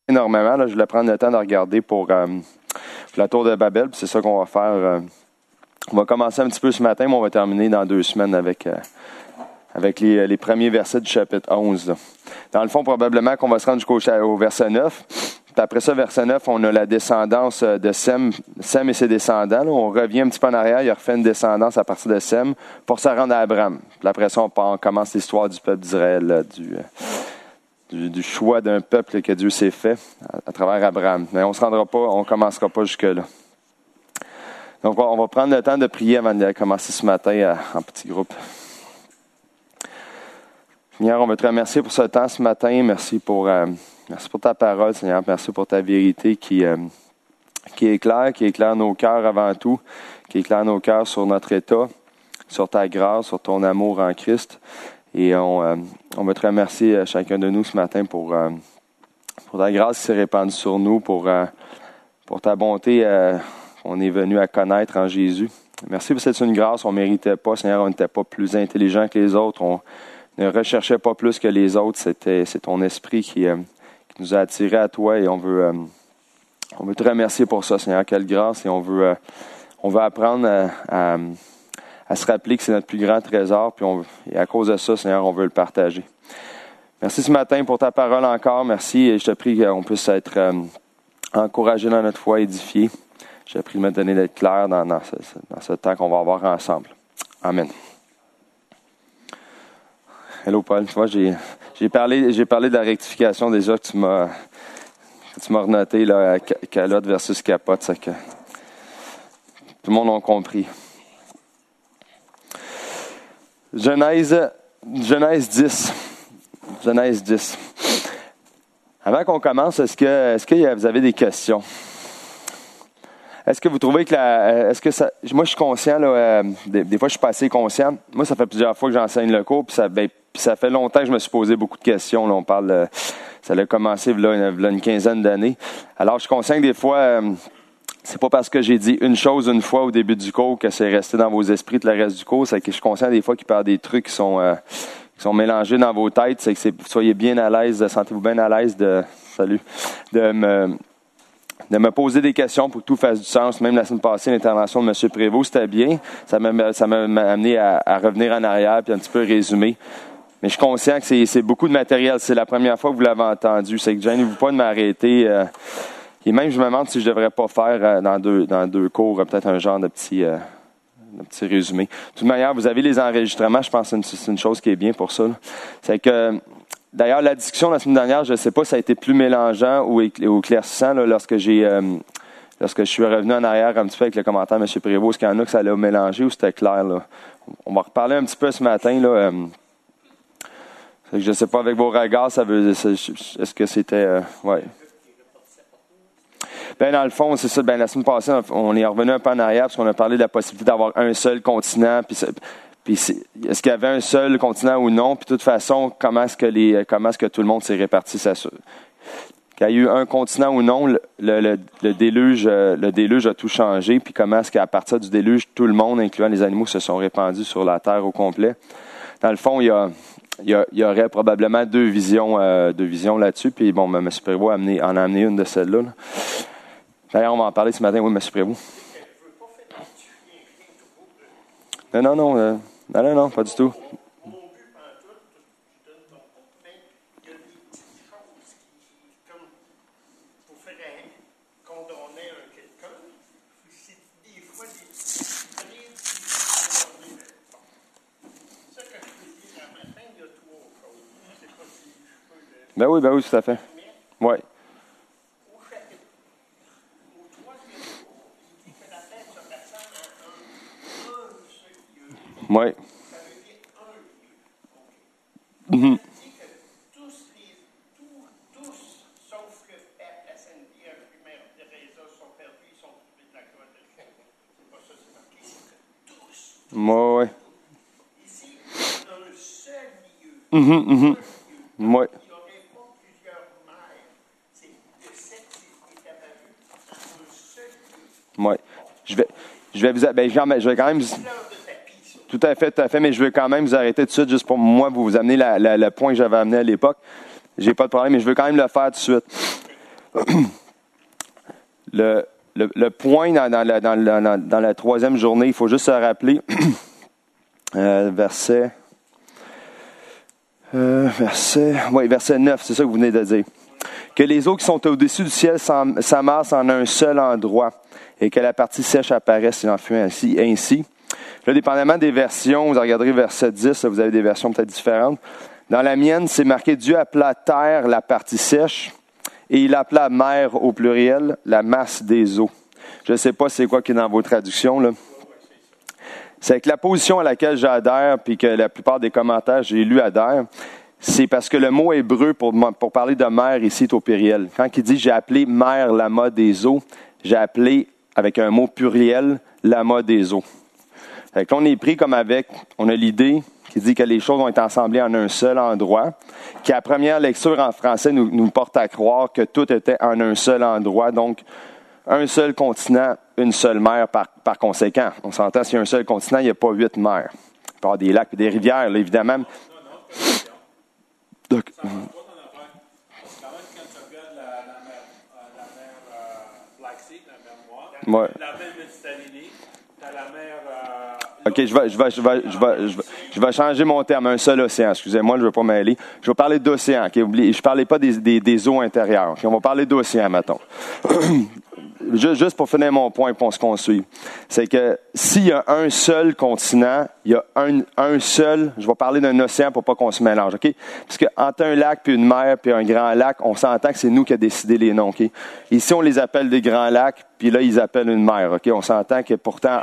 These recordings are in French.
énormément. Là, je voulais prendre le temps de regarder pour la tour de Babel. Puis c'est ça qu'on va faire. On va commencer un petit peu ce matin, mais on va terminer dans 2 semaines avec les premiers versets du chapitre 11. Là. Dans le fond, probablement qu'on va se rendre jusqu'au verset 9. Puis après ça, verset 9, on a la descendance de Sem et ses descendants. Là. On revient un petit peu en arrière, il refait une descendance à partir de Sem pour se rendre à Abraham. Puis après ça, on commence l'histoire du peuple d'Israël, du choix d'un peuple que Dieu s'est fait à travers Abraham. Mais on ne commencera pas jusque-là. Donc, on va prendre le temps de prier avant de commencer ce matin en petit groupe. Seigneur, on veut te remercier pour ce temps ce matin. Merci pour ta parole, Seigneur. Merci pour ta vérité qui éclaire nos cœurs avant tout, qui éclaire nos cœurs sur notre état, sur ta grâce, sur ton amour en Christ. Et on veut te remercier chacun de nous ce matin pour ta grâce qui s'est répandue sur nous, pour ta bonté qu'on est venu à connaître en Jésus. Merci pour cette une grâce, on ne méritait pas, Seigneur, on n'était pas plus intelligent que les autres, on ne recherchait pas plus que les autres, c'est ton esprit qui nous a attirés à toi et on veut te remercier pour ça, Seigneur, quelle grâce, et on veut apprendre à se rappeler que c'est notre plus grand trésor, et à cause de ça, Seigneur, on veut le partager. Merci ce matin pour ta parole encore, merci, et je te prie qu'on puisse être encouragés dans notre foi, édifiés. Je te prie de me donner d'être clair dans ce temps qu'on va avoir ensemble. Amen. Hello Paul, tu vois, j'ai parlé de la rectification déjà que tu m'as renoté, là, calotte versus capote, c'est que tout le monde a compris. Genèse 10. Genèse 10. Avant qu'on commence, est-ce que vous avez des questions? Est-ce que vous trouvez que moi je suis conscient, là, des fois je suis pas assez conscient. Moi, ça fait plusieurs fois que j'enseigne le cours, puis ça fait longtemps que je me suis posé beaucoup de questions. Là, on parle, ça a commencé il y a une quinzaine d'années. Alors, je suis conscient que des fois, c'est pas parce que j'ai dit une chose une fois au début du cours que c'est resté dans vos esprits tout le reste du cours. C'est que je suis conscient des fois qu'il peut y avoir des trucs qui sont mélangés dans vos têtes. C'est que soyez bien à l'aise, sentez-vous bien à l'aise de me poser des questions pour que tout fasse du sens. Même la semaine passée, l'intervention de M. Prévost, c'était bien. Ça m'a amené à revenir en arrière puis un petit peu résumer. Mais je suis conscient que c'est beaucoup de matériel. C'est la première fois que vous l'avez entendu. C'est que gênez-vous pas de m'arrêter. Et même, je me demande si je devrais pas faire dans deux cours peut-être un genre de petit résumé. De toute manière, vous avez les enregistrements. Je pense que c'est une chose qui est bien pour ça. Là. C'est que... D'ailleurs, la discussion la semaine dernière, je ne sais pas si ça a été plus mélangeant ou éclaircissant là, lorsque je suis revenu en arrière un petit peu avec le commentaire de M. Prévost. Est-ce qu'il y en a que ça l'a mélangé ou c'était clair? Là? On va reparler un petit peu ce matin. Là, je ne sais pas, avec vos regards, est-ce que c'était... ouais. Ben dans le fond, c'est ça. Ben la semaine passée, on est revenu un peu en arrière parce qu'on a parlé de la possibilité d'avoir un seul continent. Puis est-ce qu'il y avait un seul continent ou non? Puis de toute façon, comment est-ce que tout le monde s'est réparti? Ça, qu'il y a eu un continent ou non, le déluge a tout changé. Puis comment est-ce qu'à partir du déluge, tout le monde, incluant les animaux, se sont répandus sur la terre au complet? Dans le fond, il y aurait probablement deux visions là-dessus. Puis bon, M. Prévost en a amené une de celles-là. Là. D'ailleurs, on va en parler ce matin, oui, M. Prévost. Non, pas du tout. Mon but, pantoute, je donne ton compte, mais il y a des petites choses qui, comme pour faire condamner quelqu'un, c'est des fois des petites brides qui sont données. Ça que je peux dire un matin, il y a 3 choses. Je ne sais pas si je peux Ben oui, tout à fait. Oui. Au chapitre, au 3e jour, il dit que la terre se ressemble à un seul lieu. Oui. Ça veut dire un lieu. Okay. Mm-hmm. Il dit que tous, sauf que la Sainte-Pierre, puis Mère Teresa sont perdus, ils sont trouvés de la gloire de Dieu. C'est pas ça, c'est marqué, c'est que tous. Oui. Ici, un seul lieu. Mm-hmm. Un lieu. Oui. Il n'y aurait pas plusieurs mères. C'est de cette qui est apparu dans un seul lieu. Oui. Je vais quand même... Tout à fait, mais je veux quand même vous arrêter tout de suite, juste pour moi, vous amener le point que j'avais amené à l'époque. J'ai pas de problème, mais je veux quand même le faire tout de suite. Le point dans la troisième journée, il faut juste se rappeler, verset 9, c'est ça que vous venez de dire. Que les eaux qui sont au-dessus du ciel s'amassent en un seul endroit et que la partie sèche apparaisse, il en fut ainsi. Là, dépendamment des versions, vous regarderez verset 10, là, vous avez des versions peut-être différentes. Dans la mienne, c'est marqué « Dieu appela terre la partie sèche et il appela mer au pluriel la masse des eaux ». Je ne sais pas c'est quoi qui est dans vos traductions, là. C'est que la position à laquelle j'adhère, puis que la plupart des commentaires j'ai lus adhèrent, c'est parce que le mot hébreu pour parler de mer ici est au pluriel. Quand il dit « j'ai appelé mer l'amas des eaux », j'ai appelé avec un mot pluriel l'amas des eaux. Fait que là, on est pris comme on a l'idée qui dit que les choses vont être assemblées en un seul endroit, qui à première lecture en français nous porte à croire que tout était en un seul endroit, donc un seul continent, une seule mer par conséquent. On s'entend, s'il y a un seul continent, il n'y a pas 8 mers. Il peut y avoir des lacs et des rivières, là, évidemment. Donc, ça marche pas ton affaire. Parce que quand même, quand tu regardes la mer Black Sea, la mer Noire, la mer Méditerranée, tu as la mer... OK, je vais changer mon terme. Un seul océan. Excusez-moi, je ne veux pas m'aller. Je vais parler d'océan. Okay? Je ne parlais pas des eaux intérieures. Okay? On va parler d'océan, mettons. Juste pour finir mon point pour qu'on suive. C'est que s'il y a un seul continent, il y a un seul... Je vais parler d'un océan pour pas qu'on se mélange. OK? Parce qu'entre un lac, puis une mer, puis un grand lac, on s'entend que c'est nous qui avons décidé les noms. OK? Ici, on les appelle des grands lacs, puis là, ils appellent une mer. OK? On s'entend que pourtant...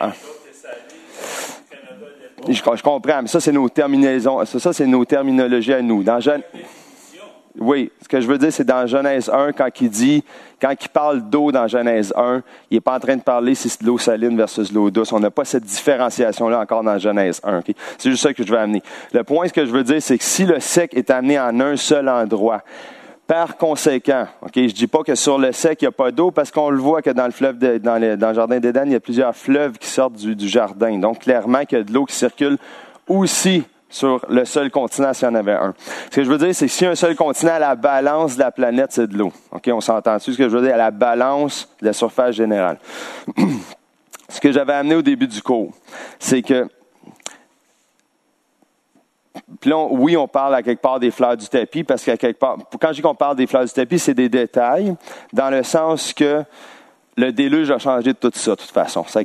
Je comprends, mais ça, c'est nos terminaisons. Ça, c'est nos terminologies à nous. Oui, ce que je veux dire, c'est dans Genèse 1, quand il parle d'eau dans Genèse 1, il n'est pas en train de parler si c'est de l'eau saline versus l'eau douce. On n'a pas cette différenciation-là encore dans Genèse 1. Okay? C'est juste ça que je veux amener. Le point, ce que je veux dire, c'est que si le sec est amené en un seul endroit, par conséquent, okay, je dis pas que sur le sec, il n'y a pas d'eau, parce qu'on le voit que dans le fleuve, dans le jardin d'Éden, il y a plusieurs fleuves qui sortent du jardin. Donc, clairement, qu'il y a de l'eau qui circule aussi sur le seul continent s'il y en avait un. Ce que je veux dire, c'est que si un seul continent, à la balance de la planète, c'est de l'eau. OK, on s'entend-tu ce que je veux dire? À la balance de la surface générale. Ce que j'avais amené au début du cours, c'est que puis là, oui, on parle à quelque part des fleurs du tapis, parce qu'à quelque part, quand je dis qu'on parle des fleurs du tapis, c'est des détails, dans le sens que le déluge a changé de tout ça, de toute façon. C'est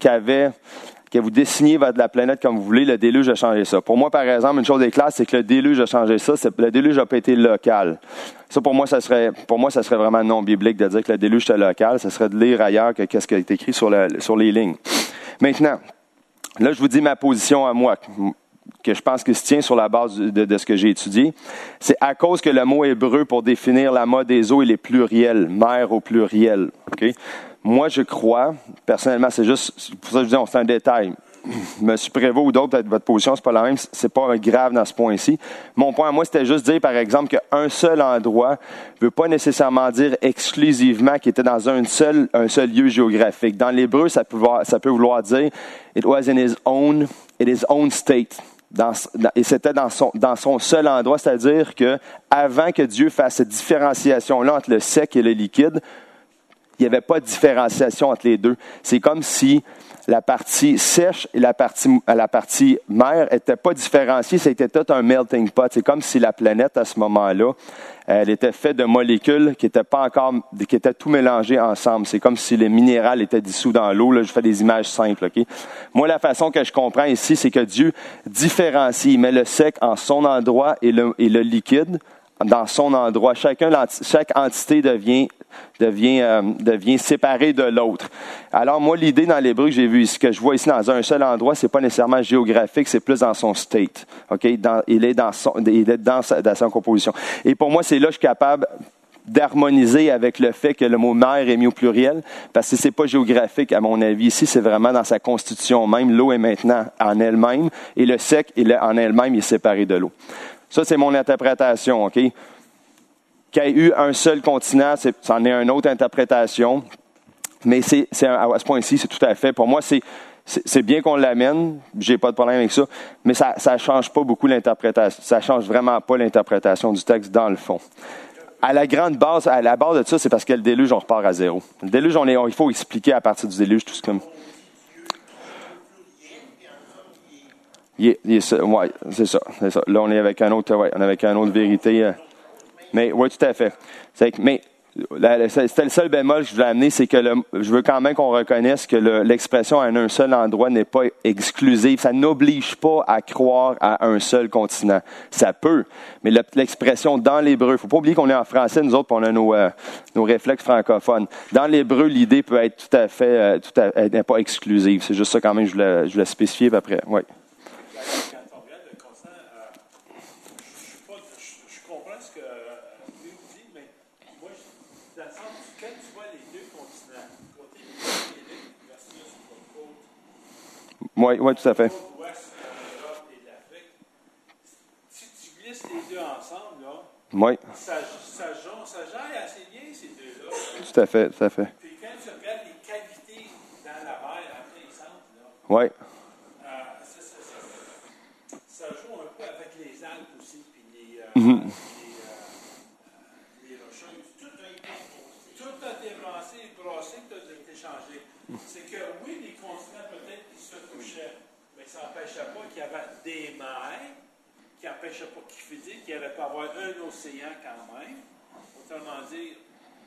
que vous dessiniez la planète comme vous voulez, le déluge a changé ça. Pour moi, par exemple, une chose est claire, c'est que le déluge a changé ça. Le déluge n'a pas été local. Ça, pour moi, ça serait vraiment non biblique de dire que le déluge était local. Ça serait de lire ailleurs que qu'est-ce qui a été écrit sur les lignes. Maintenant, là, je vous dis ma position à moi, que je pense que se tient sur la base de ce que j'ai étudié. C'est à cause que le mot hébreu pour définir l'amas des eaux, il est pluriel, mer au pluriel. Okay? Moi, je crois, personnellement, c'est juste, pour ça que je dis, c'est un détail. Monsieur Prévost ou d'autres, peut-être votre position, c'est pas la même, c'est pas grave dans ce point-ci. Mon point à moi, c'était juste dire, par exemple, qu'un seul endroit ne veut pas nécessairement dire exclusivement qu'il était dans un seul lieu géographique. Dans l'hébreu, ça peut vouloir dire « it was in his own state ». Et c'était dans son seul endroit, c'est-à-dire que avant que Dieu fasse cette différenciation-là entre le sec et le liquide, il n'y avait pas de différenciation entre les deux. C'est comme si la partie sèche et la partie mer n'étaient pas différenciées, c'était tout un melting pot. C'est comme si la planète, à ce moment-là, elle était faite de molécules qui étaient tout mélangées ensemble. C'est comme si les minéraux étaient dissous dans l'eau. Là, je fais des images simples. Okay? Moi, la façon que je comprends ici, c'est que Dieu différencie. Il met le sec en son endroit et le liquide dans son endroit. Chaque entité devient séparée de l'autre. Alors moi, l'idée dans l'hébreu que j'ai vu ici, que je vois ici dans un seul endroit, c'est pas nécessairement géographique, c'est plus dans son state. Okay? Il est dans sa composition. Et pour moi, c'est là que je suis capable d'harmoniser avec le fait que le mot mer est mis au pluriel, parce que c'est pas géographique, à mon avis. Ici, c'est vraiment dans sa constitution même. L'eau est maintenant en elle-même, et le sec, en elle-même, il est séparé de l'eau. Ça, c'est mon interprétation, OK? Qu'il y ait eu un seul continent, c'en est une autre interprétation. Mais à ce point-ci, c'est tout à fait. Pour moi, c'est bien qu'on l'amène. J'ai pas de problème avec ça. Mais ça change pas beaucoup l'interprétation. Ça change vraiment pas l'interprétation du texte dans le fond. à la grande base, à la base de ça, c'est parce que le déluge, on repart à zéro. Le déluge, il faut expliquer à partir du déluge tout ce comme. Ouais, c'est ça. Là, on est avec un autre, on est avec une autre vérité. Mais oui, tout à fait. Mais c'était le seul bémol que je voulais amener, c'est que je veux quand même qu'on reconnaisse que l'expression à un seul endroit n'est pas exclusive. Ça n'oblige pas à croire à un seul continent. Ça peut, mais l'expression dans l'hébreu, il ne faut pas oublier qu'on est en français, nous autres, puis on a nos réflexes francophones. Dans l'hébreu, l'idée peut être tout à fait elle n'est pas exclusive. C'est juste ça quand même, je voulais spécifier, puis après, oui. Quand on regarde le constant, je comprends ce que Louis dit, mais moi, dans le sens, quand tu vois les deux continents, côté Amérique versus côte Oui, tout à fait. ouest de l'Europe et de l'Afrique, si tu glisses les deux ensemble, là, Oui. ça gère assez bien ces deux-là. Tout à fait. Puis quand tu regardes les cavités dans la mer, après les centres, là, Oui. ça joue un peu avec les Alpes aussi, puis les rocheuses. Tout a été brassé, tout a été changé. C'est que oui, les continents peut-être qui se touchaient, mais ça n'empêchait pas qu'il y avait des mers, qui n'empêchait pas qu'il n'y aurait pas avoir un océan quand même. Autrement dire,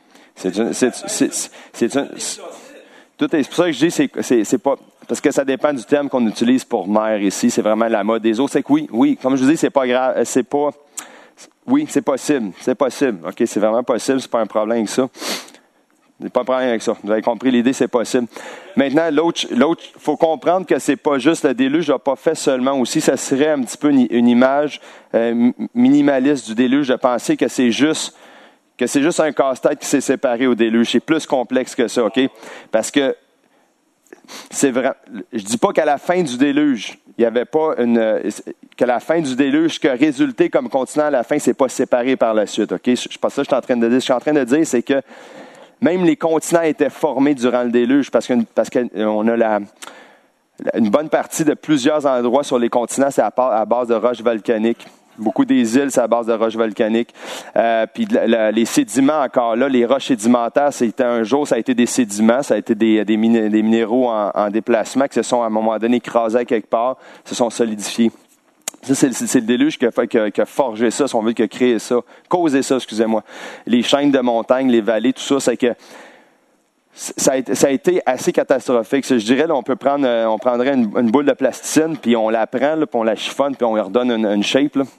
c'est pour ça que je dis c'est pas parce que ça dépend du terme qu'on utilise pour mer ici, c'est vraiment la mode des eaux. C'est que oui, comme je vous dis, c'est pas grave, c'est possible. OK, c'est vraiment possible, c'est pas un problème avec ça. Il n'y a pas de problème avec ça. Vous avez compris l'idée, c'est possible. Maintenant, l'autre, faut comprendre que c'est pas juste le déluge n'a pas fait seulement aussi, ça serait un petit peu une image minimaliste du déluge de penser que c'est juste un casse-tête qui s'est séparé au déluge. C'est plus complexe que ça, OK? Parce que c'est vrai. Je dis pas qu'à la fin du déluge, il n'y avait pas qu'à la fin du déluge, ce qui a résulté comme continent à la fin, c'est pas séparé par la suite, OK? C'est pas ça que je suis en train de dire. Ce que je suis en train de dire, c'est que même les continents étaient formés durant le déluge parce qu'on a une bonne partie de plusieurs endroits sur les continents, c'est à base de roches volcaniques. Beaucoup des îles, c'est à base de roches volcaniques. Puis les sédiments, encore là, les roches sédimentaires, un jour, ça a été des sédiments, ça a été des minéraux en déplacement qui se sont, à un moment donné, écrasés quelque part, se sont solidifiés. Ça, c'est le déluge qui a forgé ça, si on veut, qui a créé ça, causé ça, excusez-moi. Les chaînes de montagnes, les vallées, tout ça, c'est que ça a été assez catastrophique. Je dirais, là, on prendrait une boule de plasticine, puis on la prend, là, puis on la chiffonne, puis on lui redonne une shape, là.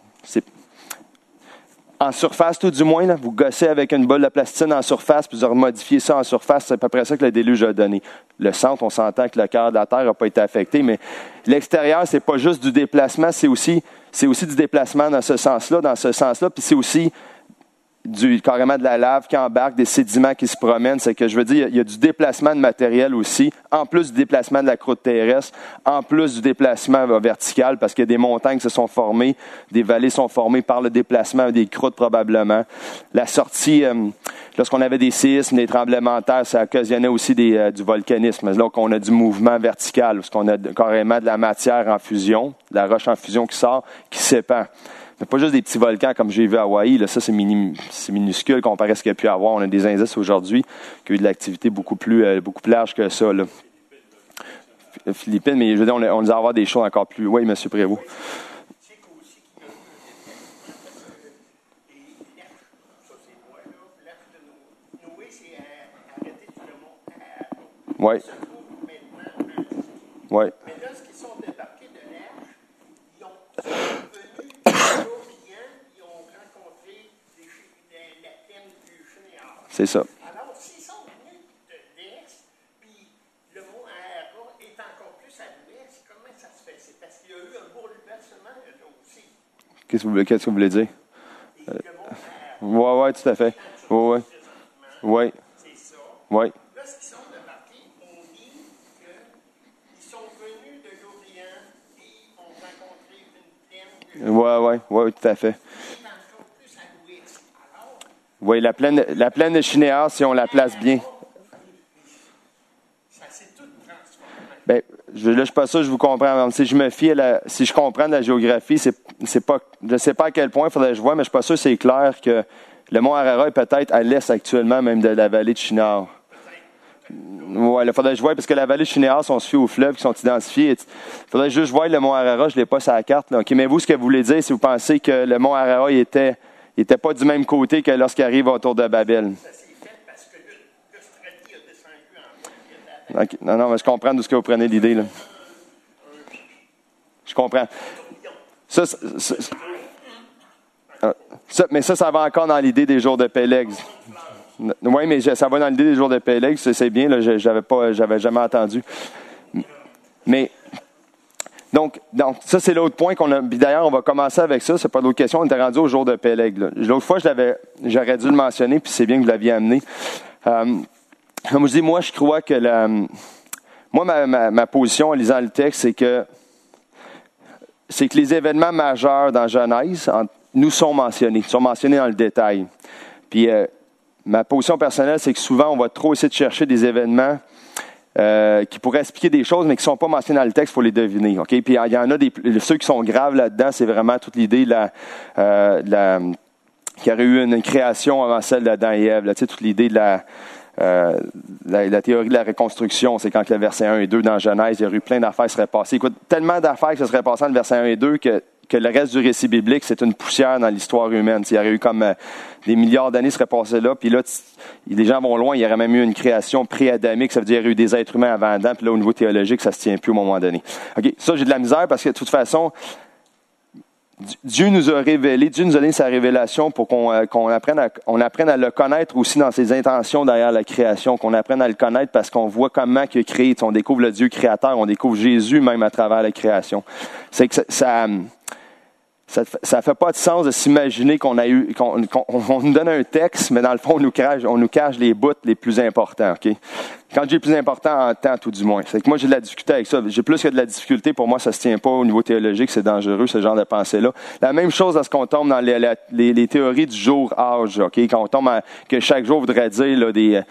En surface, tout du moins, là, vous gossez avec une boule de plasticine en surface, puis vous remodifiez ça en surface, c'est à peu près ça que le déluge a donné. Le centre, on s'entend que le cœur de la Terre n'a pas été affecté, mais l'extérieur, c'est pas juste du déplacement, c'est aussi du déplacement dans ce sens-là, puis c'est aussi carrément de la lave qui embarque, des sédiments qui se promènent. C'est que je veux dire, il y a du déplacement de matériel aussi, en plus du déplacement de la croûte terrestre, en plus du déplacement vertical, parce qu'il y a des montagnes qui se sont formées, des vallées sont formées par le déplacement des croûtes probablement. La sortie, lorsqu'on avait des séismes, des tremblements de terre, ça occasionnait aussi du volcanisme. Là, on a du mouvement vertical, parce qu'on a carrément de la matière en fusion, de la roche en fusion qui sort, qui s'épand. C'est pas juste des petits volcans comme j'ai vu à Hawaï. Là, ça, c'est minuscule comparé à ce qu'il y a pu avoir. On a des indices aujourd'hui qui ont eu de l'activité beaucoup plus large que ça. Là. Philippines, mais je veux dire, on va avoir des choses encore plus. Oui, M. Prévost. Oui. Oui. Mais lorsqu'ils sont débarqués de l'Arche, ils sont venus ils ont rencontré la plaine du Shinéar. C'est ça. Alors, s'ils sont venus de l'Est, puis le mont Aaron est encore plus à l'Ouest, comment ça se fait? C'est parce qu'il y a eu un bouleversement là aussi. Qu'est-ce que vous voulez dire? Oui, tout à fait. Oui. C'est ça. Oui. Lorsqu'ils sont débarqués, on dit qu'ils sont venus de l'Orient et ont rencontré une plaine. Oui, tout à fait. Et encore plus à l'Ouest. Alors, oui, la plaine de Shinéar, si on la place bien. ça s'est tout transformé. Ben, je ne suis pas sûr, je vous comprends. Si je me fie si je comprends de la géographie, c'est pas, je ne sais pas à quel point il faudrait que je vois, mais je ne suis pas sûr que c'est clair que Le mont Ararat est peut-être à l'est actuellement même de la vallée de Shinar. Oui, il faudrait que je voie, parce que la vallée de Shinar, si on se fie aux fleuves qui sont identifiés, il faudrait juste voir le mont Ararat, je ne l'ai pas sur la carte. Là. Okay, mais vous, ce que vous voulez dire, si vous pensez que le mont Ararat était pas du même côté que lorsqu'il arrive autour de Babel. Ça s'est fait parce que l'Australie a descendu en bas. Okay. Non, mais je comprends d'où ce que vous prenez l'idée. Là. Je comprends. Mais ça va encore dans l'idée des jours de Péleg. Oui, mais ça va dans l'idée des jours de Péleg, c'est bien, là, j'avais jamais entendu. Mais, donc ça, c'est l'autre point qu'on a. Puis d'ailleurs, on va commencer avec ça, c'est pas d'autres questions, on était rendu au jour de Péleg. Là. L'autre fois, j'aurais dû le mentionner, puis c'est bien que vous l'aviez amené. Comme je dis, moi, je crois que ma position en lisant le texte, c'est que les événements majeurs dans Genèse nous sont mentionnés dans le détail. Puis, ma position personnelle, c'est que souvent, on va trop essayer de chercher des événements qui pourraient expliquer des choses, mais qui ne sont pas mentionnés dans le texte, il faut les deviner. Okay? Puis il y en a ceux qui sont graves là-dedans, c'est vraiment toute l'idée qu'il y aurait eu une création avant celle d'Adam et Ève. Là, toute l'idée de la théorie de la reconstruction, c'est quand le verset 1 et 2 dans Genèse, il y aurait eu plein d'affaires qui seraient passées. Écoute, tellement d'affaires qui se seraient passées dans le verset 1 et 2 que le reste du récit biblique, c'est une poussière dans l'histoire humaine. Il y aurait eu comme des milliards d'années seraient passées là, puis là, les gens vont loin, il y aurait même eu une création pré-adamique, ça veut dire qu'il y aurait eu des êtres humains avant Adam, puis là, au niveau théologique, ça se tient plus au moment donné. OK, ça, j'ai de la misère parce que, de toute façon, Dieu nous a donné sa révélation pour qu'on apprenne à le connaître aussi dans ses intentions derrière la création, qu'on apprenne à le connaître parce qu'on voit comment il a créé. On découvre le Dieu créateur, on découvre Jésus même à travers la création. C'est que ça fait pas de sens de s'imaginer qu'on nous donne un texte, mais dans le fond, on nous cache les bouts les plus importants, OK? Quand j'ai le plus important en temps, tout du moins. C'est que moi, j'ai de la difficulté avec ça. J'ai plus que de la difficulté. Pour moi, ça se tient pas au niveau théologique. C'est dangereux, ce genre de pensée-là. La même chose lorsqu'on tombe dans les théories du jour-âge, OK? Quand on tombe que chaque jour voudrait dire, là,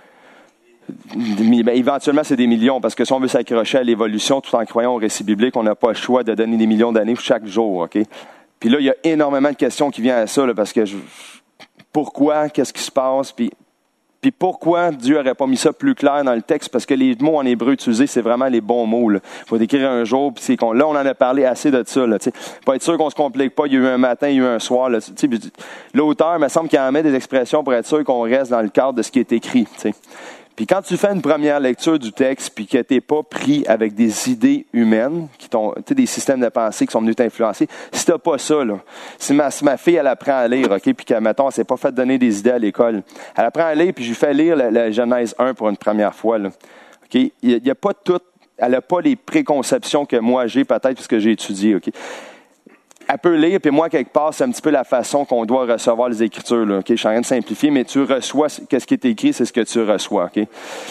éventuellement, c'est des millions, parce que si on veut s'accrocher à l'évolution tout en croyant au récit biblique, on n'a pas le choix de donner des millions d'années chaque jour, OK? Puis là, il y a énormément de questions qui viennent à ça, là, parce que pourquoi, qu'est-ce qui se passe, puis pourquoi Dieu n'aurait pas mis ça plus clair dans le texte, parce que les mots en hébreu utilisés, c'est vraiment les bons mots. Il faut décrire un jour, puis là, on en a parlé assez de ça. Là, pour être sûr qu'on ne se complique pas, il y a eu un matin, il y a eu un soir. Là, l'auteur, il me semble qu'il en met des expressions pour être sûr qu'on reste dans le cadre de ce qui est écrit. T'sais. Puis quand tu fais une première lecture du texte, puis que tu n'es pas pris avec des idées humaines, des systèmes de pensée qui sont venus t'influencer, si tu n'as pas ça, là, si ma fille, elle apprend à lire, OK, puis qu'elle, mettons, elle ne s'est pas fait donner des idées à l'école, elle apprend à lire, puis je lui fais lire la Genèse 1 pour une première fois, là. OK, il y a pas tout, elle n'a pas les préconceptions que moi j'ai, peut-être, parce que j'ai étudié, OK. Elle peut lire, puis moi, quelque part, c'est un petit peu la façon qu'on doit recevoir les Écritures. Là, okay? Je suis en train de simplifier, mais tu reçois, qu'est-ce qui est écrit, c'est ce que tu reçois. Okay?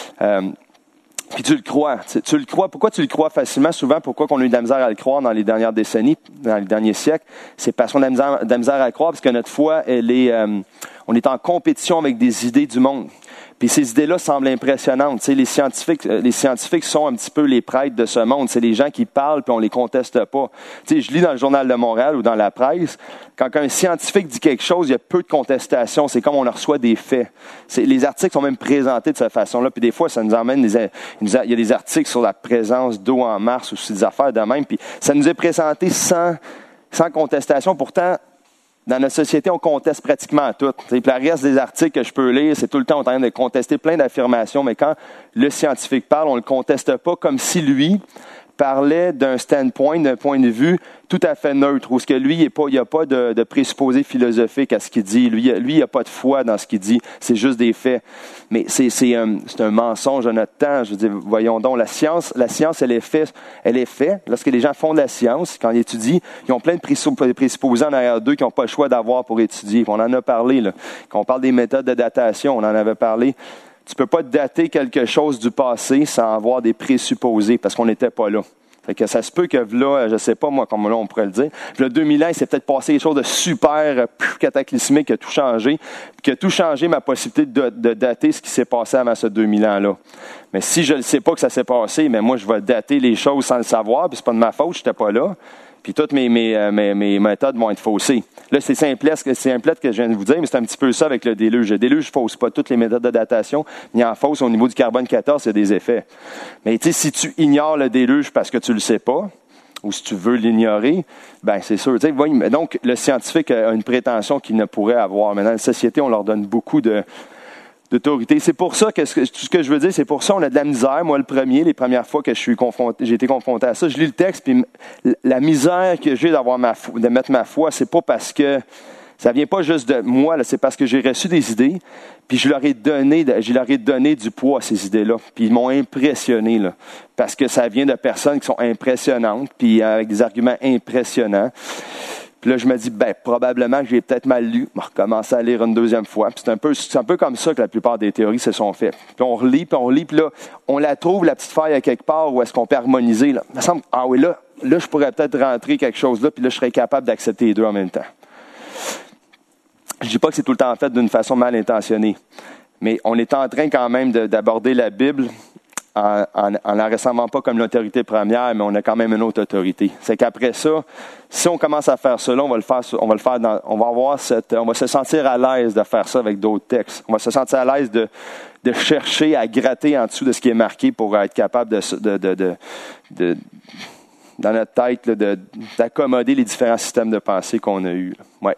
Puis tu le crois. Tu le crois. Pourquoi tu le crois facilement? Souvent, pourquoi on a eu de la misère à le croire dans les dernières décennies, dans les derniers siècles? C'est parce qu'on a de la misère à le croire, parce que notre foi, on est en compétition avec des idées du monde. Puis ces idées-là semblent impressionnantes. Tu sais, les scientifiques sont un petit peu les prêtres de ce monde. C'est les gens qui parlent puis on les conteste pas. Tu sais, je lis dans le Journal de Montréal ou dans la presse, quand un scientifique dit quelque chose, il y a peu de contestation. C'est comme on reçoit des faits. Les articles sont même présentés de cette façon-là. Puis des fois, ça nous emmène il y a des articles sur la présence d'eau en Mars ou sur des affaires de même. Puis ça nous est présenté sans contestation. Pourtant, dans notre société, on conteste pratiquement tout. Puis le reste des articles que je peux lire, c'est tout le temps en train de contester plein d'affirmations, mais quand le scientifique parle, on ne le conteste pas comme si lui parlait d'un standpoint, d'un point de vue tout à fait neutre, où ce que lui, il n'y a pas de présupposé philosophique à ce qu'il dit. Lui, il n'y a pas de foi dans ce qu'il dit. C'est juste des faits. Mais c'est un mensonge de notre temps. Je veux dire, voyons donc, la science, elle est faite. Lorsque les gens font de la science, quand ils étudient, ils ont plein de présupposés en arrière d'eux qu'ils n'ont pas le choix d'avoir pour étudier. On en a parlé, là. Quand on parle des méthodes de datation, on en avait parlé. Tu peux pas dater quelque chose du passé sans avoir des présupposés, parce qu'on n'était pas là. Fait que ça se peut que là, je sais pas moi, comme là on pourrait le dire, puis là 2000 ans, il s'est peut-être passé quelque chose de super cataclysmique qui a tout changé, qui a tout changé ma possibilité de dater ce qui s'est passé avant ce 2000 ans-là. Mais si je ne sais pas que ça s'est passé, mais moi je vais dater les choses sans le savoir, puis c'est pas de ma faute, j'étais pas là. puis toutes mes méthodes vont être faussées. Là, c'est simplette que je viens de vous dire, mais c'est un petit peu ça avec le déluge. Le déluge ne fausse pas toutes les méthodes de datation, mais il en fausse au niveau du carbone 14, il y a des effets. Mais tu sais, si tu ignores le déluge parce que tu le sais pas, ou si tu veux l'ignorer, ben c'est sûr. Tu sais, donc, le scientifique a une prétention qu'il ne pourrait avoir. Maintenant, la société, on leur donne beaucoup d'autorité. C'est pour ça que tout ce que je veux dire, c'est pour ça qu'on a de la misère. Moi, les premières fois que j'ai été confronté à ça, je lis le texte, puis la misère que j'ai de mettre ma foi, c'est pas parce que ça vient pas juste de moi, là, c'est parce que j'ai reçu des idées, puis je leur ai donné du poids à ces idées-là, puis ils m'ont impressionné, là, parce que ça vient de personnes qui sont impressionnantes, puis avec des arguments impressionnants. Puis là, je me dis, probablement que j'ai peut-être mal lu. Je vais recommencer à lire une deuxième fois. Puis c'est un peu comme ça que la plupart des théories se sont faites. Puis on relit, puis là, on la trouve, la petite faille à quelque part, où est-ce qu'on peut harmoniser, là. Il me semble, là, je pourrais peut-être rentrer quelque chose là, puis là, je serais capable d'accepter les deux en même temps. Je dis pas que c'est tout le temps fait d'une façon mal intentionnée. Mais on est en train quand même d'aborder la Bible en la ressentant pas comme l'autorité première, mais on a quand même une autre autorité. C'est qu'après ça, si on commence à faire cela, on va se sentir à l'aise de faire ça avec d'autres textes. On va se sentir à l'aise de chercher à gratter en dessous de ce qui est marqué pour être capable dans notre tête, d'accommoder les différents systèmes de pensée qu'on a eus. Ouais.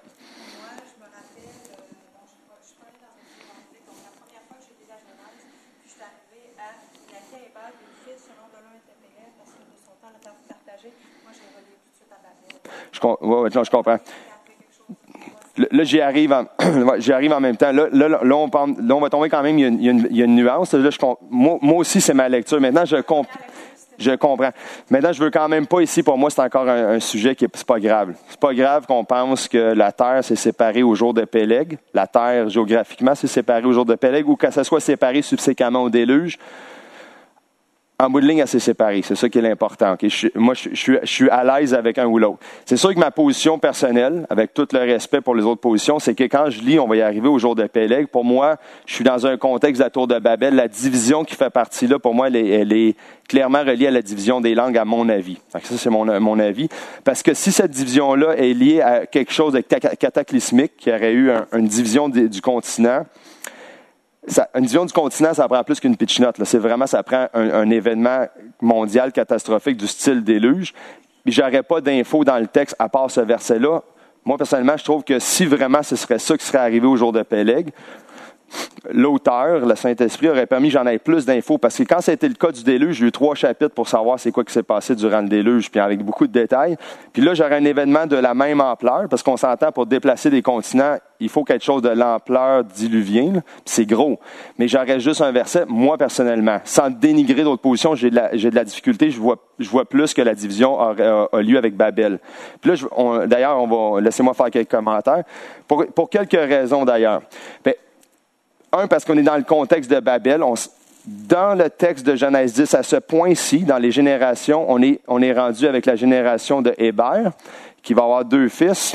Je comprends. Là, j'y arrive en même temps. Là, on va tomber quand même, il y a une nuance. Là, moi aussi, c'est ma lecture. Maintenant, je comprends. Maintenant, je veux quand même pas ici, pour moi, c'est encore un sujet qui c'est pas grave. C'est pas grave qu'on pense que la Terre s'est séparée au jour de Péleg. La Terre, géographiquement, s'est séparée au jour de Péleg, ou que ça soit séparé subséquemment au déluge. En bout de ligne, elle s'est séparée. C'est ça qui est l'important. Okay? Je suis à l'aise avec un ou l'autre. C'est sûr que ma position personnelle, avec tout le respect pour les autres positions, c'est que quand je lis, on va y arriver au jour de Péleg. Pour moi, je suis dans un contexte de la tour de Babel. La division qui fait partie là, pour moi, elle est clairement reliée à la division des langues, à mon avis. Donc ça, c'est mon avis. Parce que si cette division-là est liée à quelque chose de cataclysmique, qui aurait eu une division du continent, une division du continent, ça prend plus qu'une pitch-note. C'est vraiment, ça prend un événement mondial catastrophique du style déluge. Puis j'aurais pas d'infos dans le texte à part ce verset-là. Moi, personnellement, je trouve que si vraiment ce serait ça qui serait arrivé au jour de Péleg, l'auteur, le Saint-Esprit, aurait permis que j'en aie plus d'infos. Parce que quand ça a été le cas du déluge, j'ai eu 3 chapitres pour savoir c'est quoi qui s'est passé durant le déluge, puis avec beaucoup de détails. Puis là, j'aurais un événement de la même ampleur, parce qu'on s'entend, pour déplacer des continents, il faut quelque chose de l'ampleur diluvien, puis c'est gros. Mais j'aurais juste un verset, moi, personnellement. Sans dénigrer d'autres positions, j'ai de la difficulté. Je vois plus que la division a lieu avec Babel. Puis là, d'ailleurs, laissez-moi faire quelques commentaires. Pour quelques raisons, d'ailleurs. Parce qu'on est dans le contexte de Babel. Dans le texte de Genèse 10, à ce point-ci, dans les générations, on est rendu avec la génération de Héber, qui va avoir 2 fils.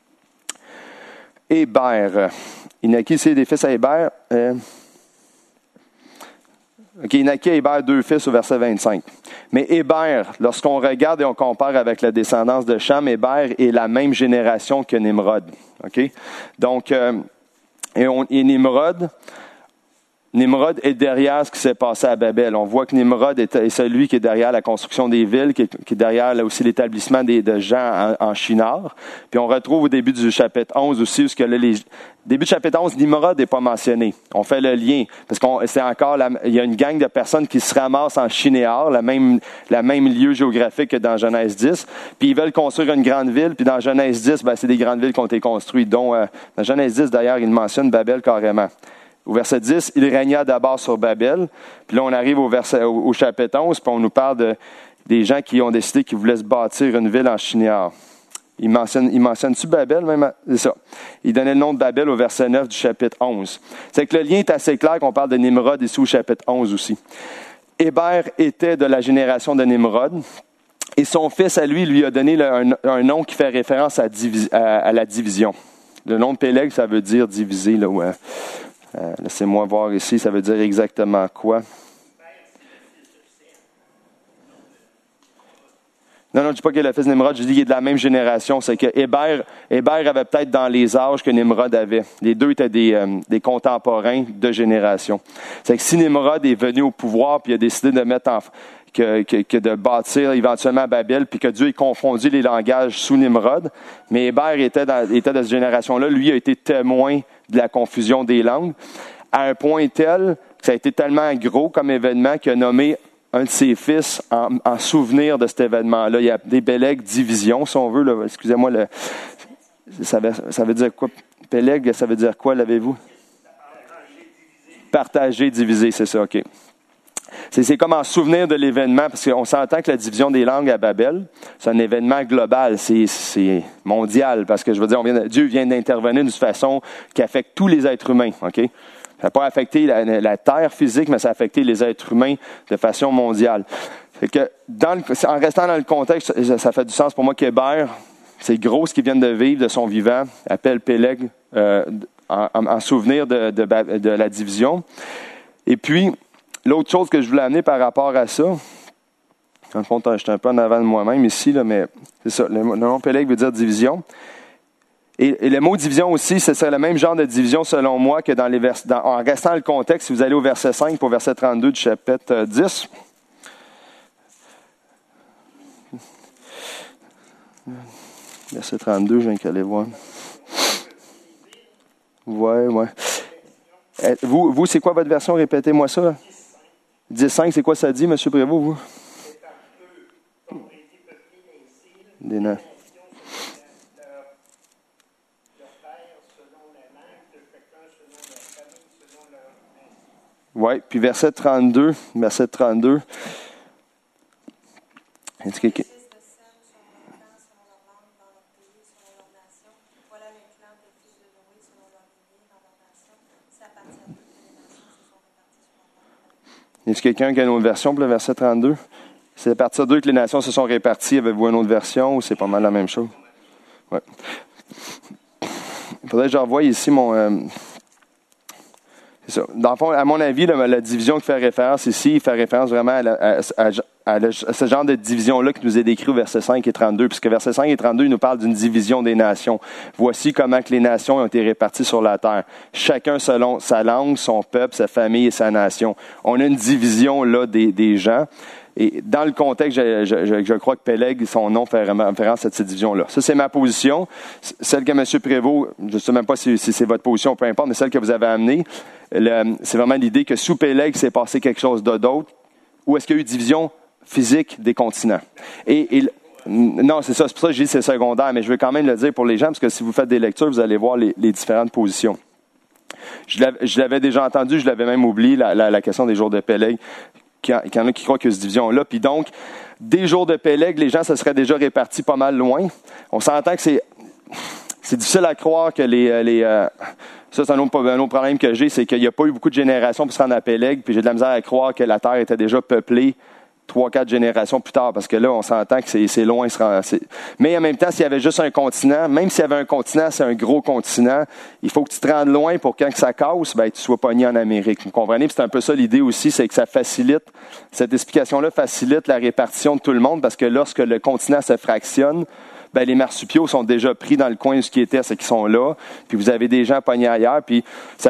Héber. Il naquit des fils à Héber. Il naquit à Héber 2 fils au verset 25. Mais Héber, lorsqu'on regarde et on compare avec la descendance de Cham, Héber est la même génération que Nimrod. Okay? Donc, et Nimrod est derrière ce qui s'est passé à Babel. On voit que Nimrod est celui qui est derrière la construction des villes, qui est derrière là aussi l'établissement de gens en Shinar. Puis on retrouve au début du chapitre 11 aussi, où début du chapitre 11, Nimrod n'est pas mentionné. On fait le lien, parce il y a une gang de personnes qui se ramassent en Shinéar, le même lieu géographique que dans Genèse 10. Puis ils veulent construire une grande ville, puis dans Genèse 10, c'est des grandes villes qui ont été construites, dont dans Genèse 10, d'ailleurs, il mentionne Babel carrément. Au verset 10, il régna d'abord sur Babel. Puis là, on arrive au chapitre 11, puis on nous parle des gens qui ont décidé qu'ils voulaient se bâtir une ville en Shinéar. Il mentionne-tu Babel même? C'est ça. Il donnait le nom de Babel au verset 9 du chapitre 11. C'est que le lien est assez clair qu'on parle de Nimrod ici au chapitre 11 aussi. Héber était de la génération de Nimrod. Et son fils, à lui a donné un nom qui fait référence à la division. Le nom de Péleg, ça veut dire diviser, là, ouais. Laissez-moi voir ici, ça veut dire exactement quoi. Non, je ne dis pas qu'il est le fils de Nimrod, je dis qu'il est de la même génération. C'est que Héber avait peut-être dans les âges que Nimrod avait. Les deux étaient des contemporains de génération. C'est que si Nimrod est venu au pouvoir puis il a décidé de mettre de bâtir éventuellement Babel, puis que Dieu ait confondu les langages sous Nimrod, mais Héber était de cette génération-là. Lui a été témoin de la confusion des langues, à un point tel que ça a été tellement gros comme événement qu'il a nommé un de ses fils en souvenir de cet événement-là. Il y a des Péleg division, si on veut. Là. Excusez-moi, ça veut dire quoi? Péleg, ça veut dire quoi, l'avez-vous? Partager, diviser, c'est ça, OK. C'est comme en souvenir de l'événement, parce qu'on s'entend que la division des langues à Babel, c'est un événement global, c'est mondial, parce que je veux dire, Dieu vient d'intervenir d'une façon qui affecte tous les êtres humains, OK? Ça n'a pas affecté la terre physique, mais ça a affecté les êtres humains de façon mondiale. Fait que en restant dans le contexte, ça fait du sens pour moi qu'Héber, c'est gros ce qu'ils viennent de vivre de son vivant, appelle Péleg en souvenir de la division. Et puis, l'autre chose que je voulais amener par rapport à ça, en fond, je suis un peu en avant de moi-même ici, là, mais c'est ça, le nom Péleg veut dire division. Et le mot division aussi, c'est le même genre de division selon moi que en restant dans le contexte, si vous allez au verset 5 pour verset 32 du chapitre 10. Verset 32, je viens qu'à aller voir. Ouais. Vous, c'est quoi votre version? Répétez-moi ça. 10.5, c'est quoi ça dit, M. Prévost, vous? Des nains. Oui, puis verset 32. Est-ce que... Est-ce quelqu'un qui a une autre version pour le verset 32? C'est à partir d'eux que les nations se sont réparties. Avez-vous une autre version ou c'est pas mal la même chose? Oui. Il faudrait que je revoie ici mon... C'est ça. Dans le fond, à mon avis, la division qui fait référence ici, il fait référence vraiment à ce genre de division-là qui nous est décrit au verset 5 et 32, puisque verset 5 et 32, il nous parle d'une division des nations. Voici comment que les nations ont été réparties sur la terre. Chacun selon sa langue, son peuple, sa famille et sa nation. On a une division là des gens. Et dans le contexte, je crois que Péleg, son nom fait référence à cette division-là. Ça, c'est ma position. Celle que M. Prévost, je ne sais même pas si c'est votre position, peu importe, mais celle que vous avez amenée, c'est vraiment l'idée que sous Péleg, s'est passé quelque chose d'autre. Ou est-ce qu'il y a eu division physique des continents? Non, c'est ça. C'est pour ça que je dis que c'est secondaire, mais je veux quand même le dire pour les gens, parce que si vous faites des lectures, vous allez voir les différentes positions. Je l'avais déjà entendu, je l'avais même oublié, la question des jours de Péleg. Qu'il y en a qui croient qu'il y a cette division-là. Puis donc, des jours de Péleg, les gens se seraient déjà répartis pas mal loin. On s'entend que c'est difficile à croire que ça, c'est un autre problème que j'ai, c'est qu'il n'y a pas eu beaucoup de générations pour se rendre à Péleg, puis j'ai de la misère à croire que la Terre était déjà peuplée 3-4 générations plus tard, parce que là, on s'entend que c'est loin. Mais en même temps, s'il y avait juste un continent, même s'il y avait un continent, c'est un gros continent, il faut que tu te rendes loin pour quand ça casse, tu sois pogné en Amérique. Vous comprenez? Puis c'est un peu ça l'idée aussi, c'est que ça facilite, cette explication-là facilite la répartition de tout le monde, parce que lorsque le continent se fractionne, les marsupiaux sont déjà pris dans le coin de ce qui était, c'est qu'ils sont là, puis vous avez des gens pognés ailleurs, puis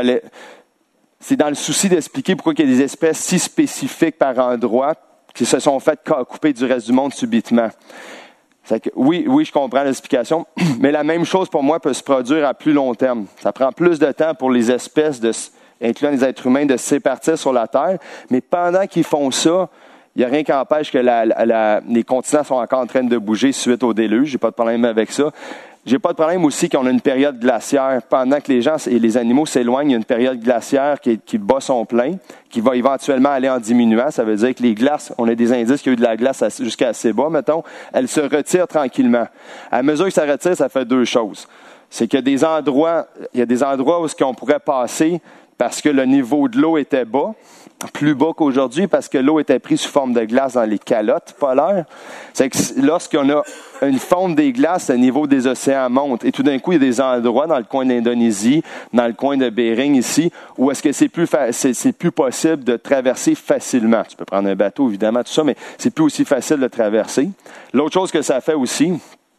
c'est dans le souci d'expliquer pourquoi il y a des espèces si spécifiques par endroit, qui se sont fait couper du reste du monde subitement. Oui, je comprends l'explication, mais la même chose pour moi peut se produire à plus long terme. Ça prend plus de temps pour les espèces, incluant les êtres humains, de se sépartir sur la Terre, mais pendant qu'ils font ça, il n'y a rien qui empêche que les continents sont encore en train de bouger suite au déluge. J'ai pas de problème avec ça. J'ai pas de problème aussi qu'on a une période glaciaire. Pendant que les gens et les animaux s'éloignent, il y a une période glaciaire qui bat son plein, qui va éventuellement aller en diminuant. Ça veut dire que les glaces, on a des indices qu'il y a eu de la glace jusqu'à assez bas, mettons, elles se retirent tranquillement. À mesure que ça retire, ça fait deux choses. C'est qu'il y a des endroits où on pourrait passer, parce que le niveau de l'eau était bas, plus bas qu'aujourd'hui, parce que l'eau était prise sous forme de glace dans les calottes polaires. C'est que lorsqu'on a une fonte des glaces, le niveau des océans monte. Et tout d'un coup, il y a des endroits dans le coin de l'Indonésie, dans le coin de Bering ici, où est-ce que c'est plus possible de traverser facilement. Tu peux prendre un bateau, évidemment, tout ça, mais c'est plus aussi facile de traverser. L'autre chose que ça fait aussi,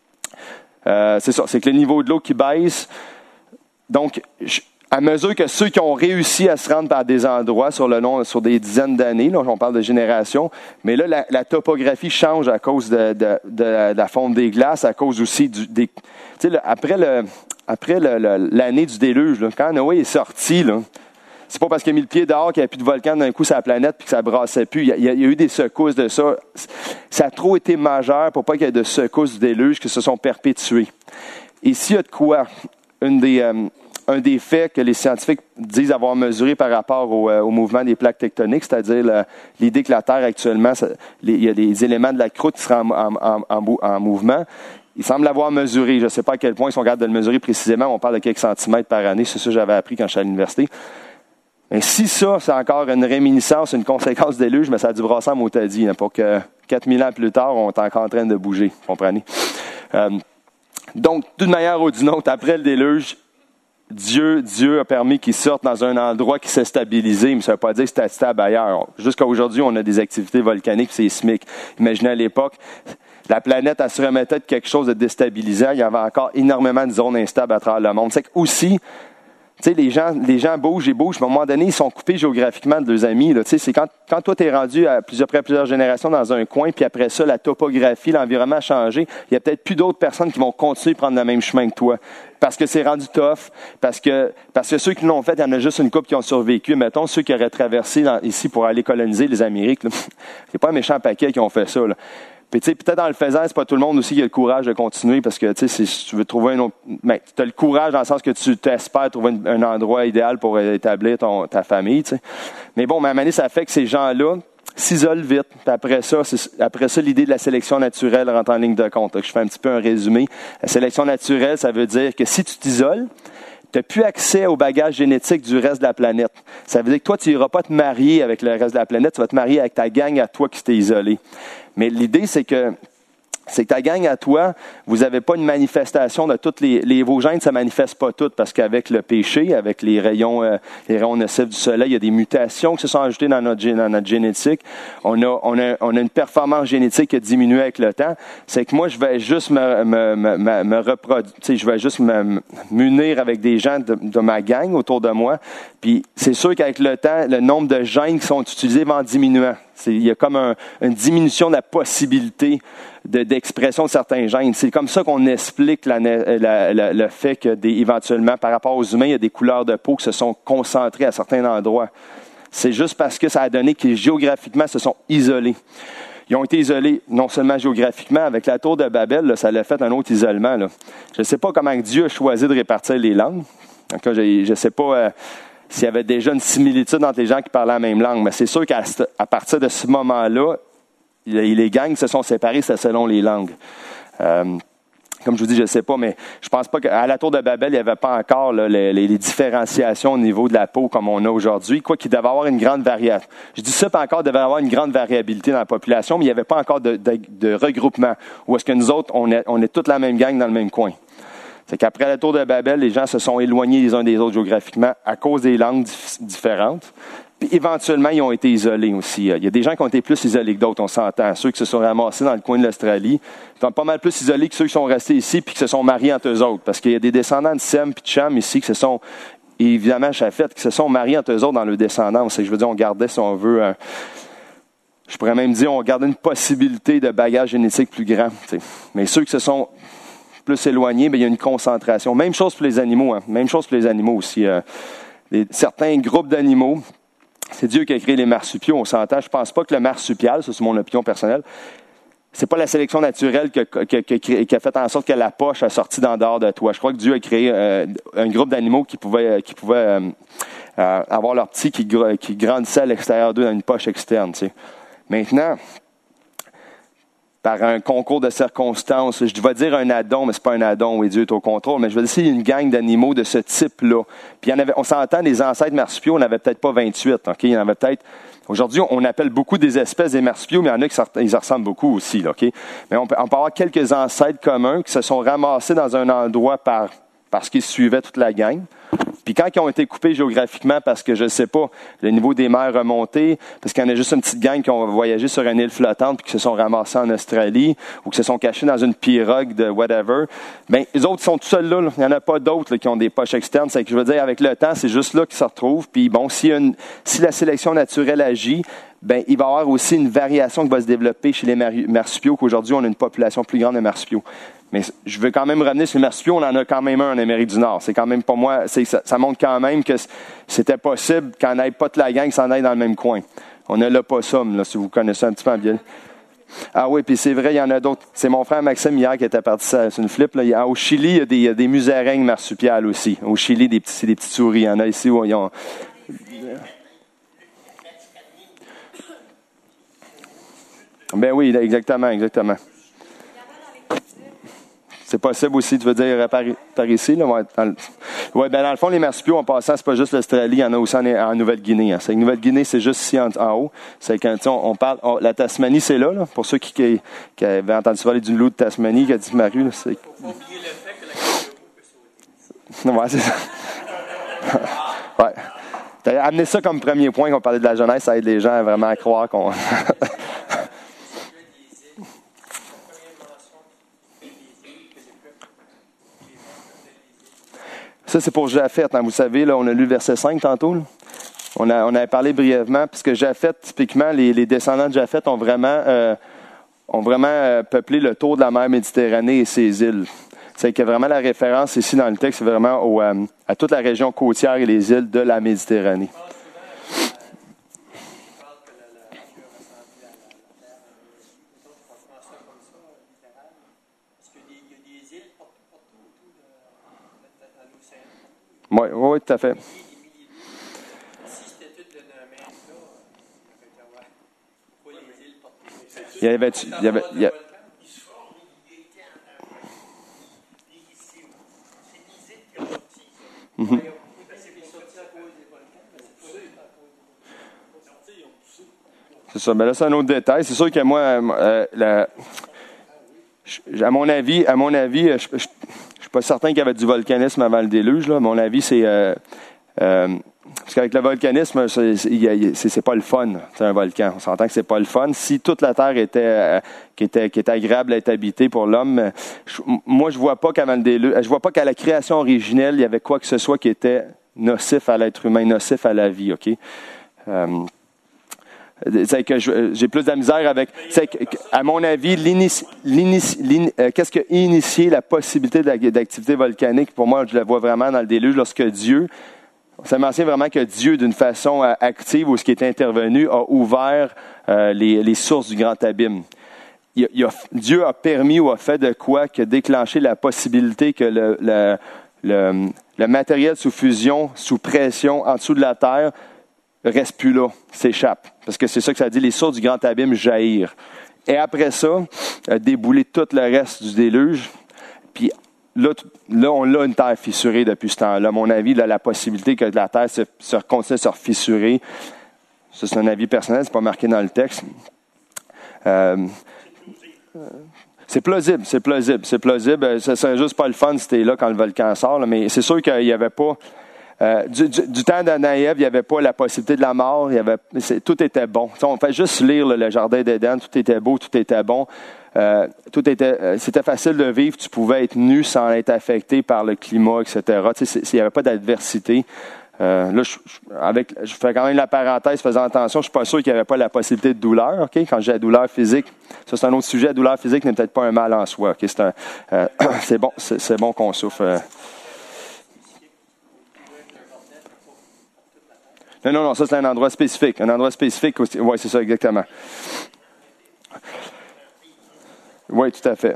c'est ça, c'est que le niveau de l'eau qui baisse. Donc, à mesure que ceux qui ont réussi à se rendre par des endroits sur des dizaines d'années, là, on parle de générations, mais là, la topographie change à cause de la fonte des glaces, à cause aussi après l'année du déluge, là, quand Noé est sorti, là, c'est pas parce qu'il a mis le pied dehors qu'il n'y avait plus de volcan d'un coup sur la planète puis que ça brassait plus. Il y a eu des secousses de ça. Ça a trop été majeur pour pas qu'il y ait de secousses du déluge qui se sont perpétuées. Et s'il y a de quoi, un des faits que les scientifiques disent avoir mesuré par rapport au mouvement des plaques tectoniques, c'est-à-dire l'idée que la Terre actuellement, il y a des éléments de la croûte qui seraient en mouvement. Ils semblent l'avoir mesuré. Je ne sais pas à quel point ils sont capables de le mesurer précisément. On parle de quelques centimètres par année. C'est ça que j'avais appris quand j'étais à l'université. Mais si ça, c'est encore une réminiscence, une conséquence du déluge, mais ça a dû brasser en motadie, hein, pour que 4000 ans plus tard, on est encore en train de bouger. Vous comprenez? Donc, d'une manière ou d'une autre, après le déluge, Dieu a permis qu'ils sortent dans un endroit qui s'est stabilisé, mais ça ne veut pas dire que c'était stable ailleurs. Jusqu'à aujourd'hui, on a des activités volcaniques sismiques. Imaginez à l'époque, la planète, elle se remettait de quelque chose de déstabilisant. Il y avait encore énormément de zones instables à travers le monde. C'est aussi, tu sais, les gens bougent et bougent, mais à un moment donné, ils sont coupés géographiquement de leurs amis. Là. Tu sais, c'est quand toi, tu es rendu après plusieurs générations dans un coin, puis après ça, la topographie, l'environnement a changé, il y a peut-être plus d'autres personnes qui vont continuer de prendre le même chemin que toi. Parce que c'est rendu tough, parce que ceux qui l'ont fait, il y en a juste une couple qui ont survécu. Mettons, ceux qui auraient traversé ici pour aller coloniser les Amériques, là, c'est pas un méchant paquet qui ont fait ça. Là. Puis, tu sais, peut-être dans le faisant, c'est pas tout le monde aussi qui a le courage de continuer parce que, tu sais, si tu veux trouver un autre. Ben, tu as le courage dans le sens que tu t'espères trouver un endroit idéal pour établir ta famille, tu sais. Mais bon, à un moment donné, ça fait que ces gens-là s'isolent vite. Puis après ça, l'idée de la sélection naturelle rentre en ligne de compte. Donc, je fais un petit peu un résumé. La sélection naturelle, ça veut dire que si tu t'isoles, tu n'as plus accès au bagage génétique du reste de la planète. Ça veut dire que toi, tu n'iras pas te marier avec le reste de la planète, tu vas te marier avec ta gang à toi qui t'es isolé. Mais l'idée, c'est que ta gang à toi, vous n'avez pas une manifestation de toutes vos gènes ne se manifestent pas toutes parce qu'avec le péché, avec les rayons nocifs du soleil, il y a des mutations qui se sont ajoutées dans notre génétique. On a une performance génétique qui a diminué avec le temps. C'est que moi, je vais juste me reproduire, tu sais, je vais juste me munir avec des gens de ma gang autour de moi. Puis c'est sûr qu'avec le temps, le nombre de gènes qui sont utilisés va en diminuant. Il y a comme une diminution de la possibilité d'expression de certains gènes. C'est comme ça qu'on explique le fait que éventuellement, par rapport aux humains, il y a des couleurs de peau qui se sont concentrées à certains endroits. C'est juste parce que ça a donné qu'ils géographiquement se sont isolés. Ils ont été isolés non seulement géographiquement, avec la tour de Babel, là, ça l'a fait un autre isolement. Là. Je ne sais pas comment Dieu a choisi de répartir les langues. Donc, je ne sais pas s'il y avait déjà une similitude entre les gens qui parlaient la même langue, mais c'est sûr qu'à partir de ce moment-là, les gangs se sont séparés, c'est selon les langues. Comme je vous dis, je ne sais pas, mais je pense pas qu'à la tour de Babel, il n'y avait pas encore là, les différenciations au niveau de la peau comme on a aujourd'hui, quoi qu'il devait avoir une grande variation. Je dis ça, pas encore, il devait avoir une grande variabilité dans la population, mais il n'y avait pas encore de regroupement. Ou est-ce que nous autres, on est toute la même gang dans le même coin? C'est qu'après la tour de Babel, les gens se sont éloignés les uns des autres géographiquement à cause des langues différentes. Puis éventuellement, ils ont été isolés aussi. Il y a des gens qui ont été plus isolés que d'autres, on s'entend. Ceux qui se sont ramassés dans le coin de l'Australie sont pas mal plus isolés que ceux qui sont restés ici puis qui se sont mariés entre eux autres. Parce qu'il y a des descendants de Sem et de Cham ici qui se sont, évidemment, Chafet, qui se sont mariés entre eux autres dans leur descendance. Et je veux dire, on gardait, si on veut, je pourrais même dire, on gardait une possibilité de bagage génétique plus grand. T'sais. Mais ceux qui se sont plus éloignés, bien, il y a une concentration. Même chose pour les animaux. Hein. Même chose pour les animaux aussi. Certains groupes d'animaux, c'est Dieu qui a créé les marsupiaux, on s'entend. Je ne pense pas que le marsupial, ça c'est mon opinion personnelle, c'est pas la sélection naturelle qui a fait en sorte que la poche a sorti d'en dehors de toi. Je crois que Dieu a créé un groupe d'animaux qui pouvaient avoir leurs petits qui grandissaient à l'extérieur d'eux dans une poche externe. Tu sais. Maintenant, par un concours de circonstances. Je vais dire un addon, mais c'est pas un addon, oui, Dieu est au contrôle, mais je veux dire, s'il y a une gang d'animaux de ce type-là, puis on s'entend, les ancêtres marsupiaux, on n'avait peut-être pas 28, OK? Il y en avait peut-être. Aujourd'hui, on appelle beaucoup des espèces des marsupiaux, mais il y en a qui ils ressemblent beaucoup aussi, là, OK? Mais on peut avoir quelques ancêtres communs qui se sont ramassés dans un endroit parce qu'ils suivaient toute la gang. Puis quand ils ont été coupés géographiquement parce que, je ne sais pas, le niveau des mers remonté, parce qu'il y en a juste une petite gang qui ont voyagé sur une île flottante puis qui se sont ramassés en Australie ou qui se sont cachés dans une pirogue de whatever, bien, les autres sont tout seuls là. Il n'y en a pas d'autres là, qui ont des poches externes. C'est que je veux dire, avec le temps, c'est juste là qu'ils se retrouvent. Puis bon, si la sélection naturelle agit, ben il va y avoir aussi une variation qui va se développer chez les marsupiaux, qu'aujourd'hui, on a une population plus grande de marsupiaux. Mais je veux quand même revenir sur les marsupiaux, on en a quand même un en Amérique du Nord. C'est quand même pas moi, ça montre quand même que c'était possible qu'on n'aille pas toute la gang qui s'en aille dans le même coin. On a l'opossum, là, si vous connaissez un petit peu en biologie. Ah oui, puis c'est vrai, il y en a d'autres. C'est mon frère Maxime hier qui était parti sur une flip. Là. Au Chili, il y a des musaraignes marsupiales aussi. Au Chili, c'est des petites souris. Il y en a ici où ils ont... Ben oui, exactement. C'est possible aussi, tu veux dire, par ici, là? Dans le fond, les marsupiaux, en passant, c'est pas juste l'Australie, il y en a aussi en Nouvelle-Guinée. Hein. C'est Nouvelle-Guinée, c'est juste ici en haut. C'est quand on parle, la Tasmanie, c'est là, pour ceux qui avaient entendu parler du loup de Tasmanie, qui a disparu, là, c'est... Faut pas oublier le fait que la kangourou peut sauter. Ouais, c'est ça. Ouais. T'as amené ça comme premier point, qu'on parlait de la jeunesse, ça aide les gens à vraiment croire qu'on... Ça, c'est pour Japhet. Hein. Vous savez, là, on a lu le verset 5 tantôt. Là. On avait parlé brièvement, puisque Japhet, typiquement, les descendants de Japhet ont vraiment peuplé le tour de la mer Méditerranée et ses îles. C'est que vraiment la référence ici dans le texte, c'est vraiment à toute la région côtière et les îles de la Méditerranée. Oui, tout à fait. Il y avait C'est ça. Mais là, c'est un autre détail. C'est sûr que moi, à mon avis, je suis pas certain qu'il y avait du volcanisme avant le déluge. Là. À mon avis, c'est parce qu'avec le volcanisme, c'est pas le fun. C'est un volcan. On s'entend que c'est pas le fun. Si toute la Terre qui était agréable à être habitée pour l'homme, moi, je vois pas qu'avant le déluge, je vois pas qu'à la création originelle, il y avait quoi que ce soit qui était nocif à l'être humain, nocif à la vie. Ok. C'est que j'ai plus de la misère avec. C'est que, à mon avis, qu'est-ce qui a initié la possibilité d'activité volcanique? Pour moi, je la vois vraiment dans le déluge lorsque Dieu, ça mentionne vraiment que Dieu, d'une façon active, ou ce qui est intervenu, a ouvert les sources du grand abîme. Dieu a permis ou a fait de quoi que déclencher la possibilité que le matériel sous fusion, sous pression, en dessous de la terre, reste plus là, s'échappe. Parce que c'est ça que ça dit, les sources du grand abîme jaillirent. Et après ça, débouler tout le reste du déluge. Puis là on a une terre fissurée depuis ce temps-là. À mon avis, là, la possibilité que la terre continue à se refissurer, ça c'est un avis personnel, c'est pas marqué dans le texte. C'est plausible. Ça serait juste pas le fun si c'était là quand le volcan sort, là, mais c'est sûr qu'il n'y avait pas... du temps d'Anaïeb, il n'y avait pas la possibilité de la mort. Tout était bon. On fait juste lire le Jardin d'Éden. Tout était beau, tout était bon. C'était facile de vivre. Tu pouvais être nu sans être affecté par le climat, etc. Il n'y avait pas d'adversité. Là, je fais quand même la parenthèse, faisant attention. Je suis pas sûr qu'il n'y avait pas la possibilité de douleur. Okay? Quand j'ai la douleur physique, ça c'est un autre sujet. La douleur physique n'est peut-être pas un mal en soi. Okay? C'est bon qu'on souffre. Non, ça c'est un endroit spécifique. Un endroit spécifique, oui, c'est ça, exactement. Oui, tout à fait.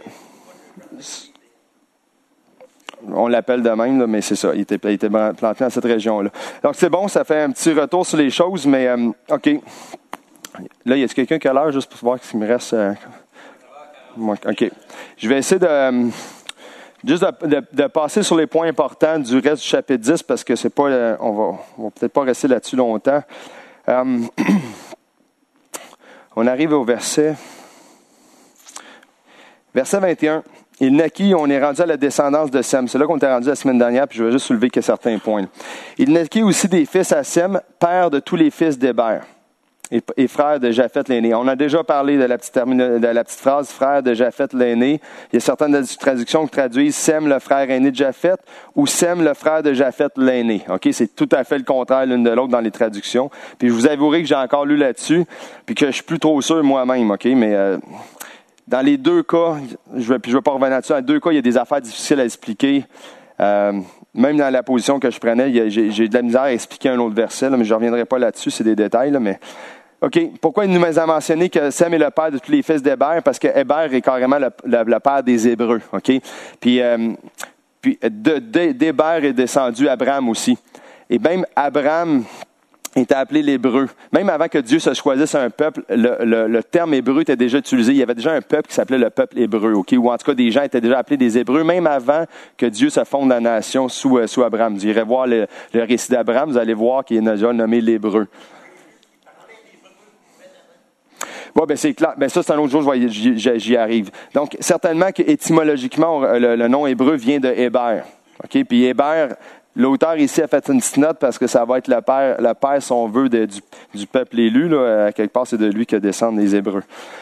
On l'appelle de même, là, mais c'est ça. Il était planté dans cette région-là. Donc c'est bon, ça fait un petit retour sur les choses, mais OK. Là, y a-t-il quelqu'un qui a l'heure, juste pour voir s'il me reste... OK. Je vais essayer de passer sur les points importants du reste du chapitre 10 parce que c'est pas, on va peut-être pas rester là-dessus longtemps. On arrive au verset 21. Il naquit, on est rendu à la descendance de Sem. C'est là qu'on était rendu la semaine dernière, puis je vais juste soulever que certains points. Il naquit aussi des fils à Sem, père de tous les fils d'Héber et frère de Japheth l'aîné. On a déjà parlé de la petite phrase « frère de Japheth l'aîné ». Il y a certaines traductions qui traduisent « Sem, le frère aîné de Japheth » ou « Sem, le frère de Japheth l'aîné ». Okay? C'est tout à fait le contraire l'une de l'autre dans les traductions. Puis je vous avouerai que j'ai encore lu là-dessus, puis que je suis plus trop sûr moi-même. Okay? Mais dans les deux cas, je vais pas revenir là-dessus, dans les deux cas, il y a des affaires difficiles à expliquer. Même dans la position que je prenais, j'ai de la misère à expliquer un autre verset, là, mais je ne reviendrai pas là-dessus, c'est des détails. Là, mais OK, pourquoi il nous a mentionné que Sem est le père de tous les fils d'Héber? Parce que Héber est carrément le père des Hébreux. OK? Puis d'Héber est descendu Abraham aussi. Et même Abraham était appelé l'Hébreu. Même avant que Dieu se choisisse un peuple, le terme hébreu était déjà utilisé. Il y avait déjà un peuple qui s'appelait le peuple hébreu, ok? Ou en tout cas, des gens étaient déjà appelés des Hébreux, même avant que Dieu se fonde la nation sous Abraham. Vous irez voir le récit d'Abraham, vous allez voir qu'il est déjà nommé l'Hébreu. Bon, ben c'est clair. Ben ça, c'est un autre jour, j'y arrive. Donc, certainement qu'étymologiquement, le nom hébreu vient de Héber. OK? Puis Héber, l'auteur ici a fait une petite note parce que ça va être le père si on veut, du peuple élu. Là. À quelque part, c'est de lui que descendent les Hébreux.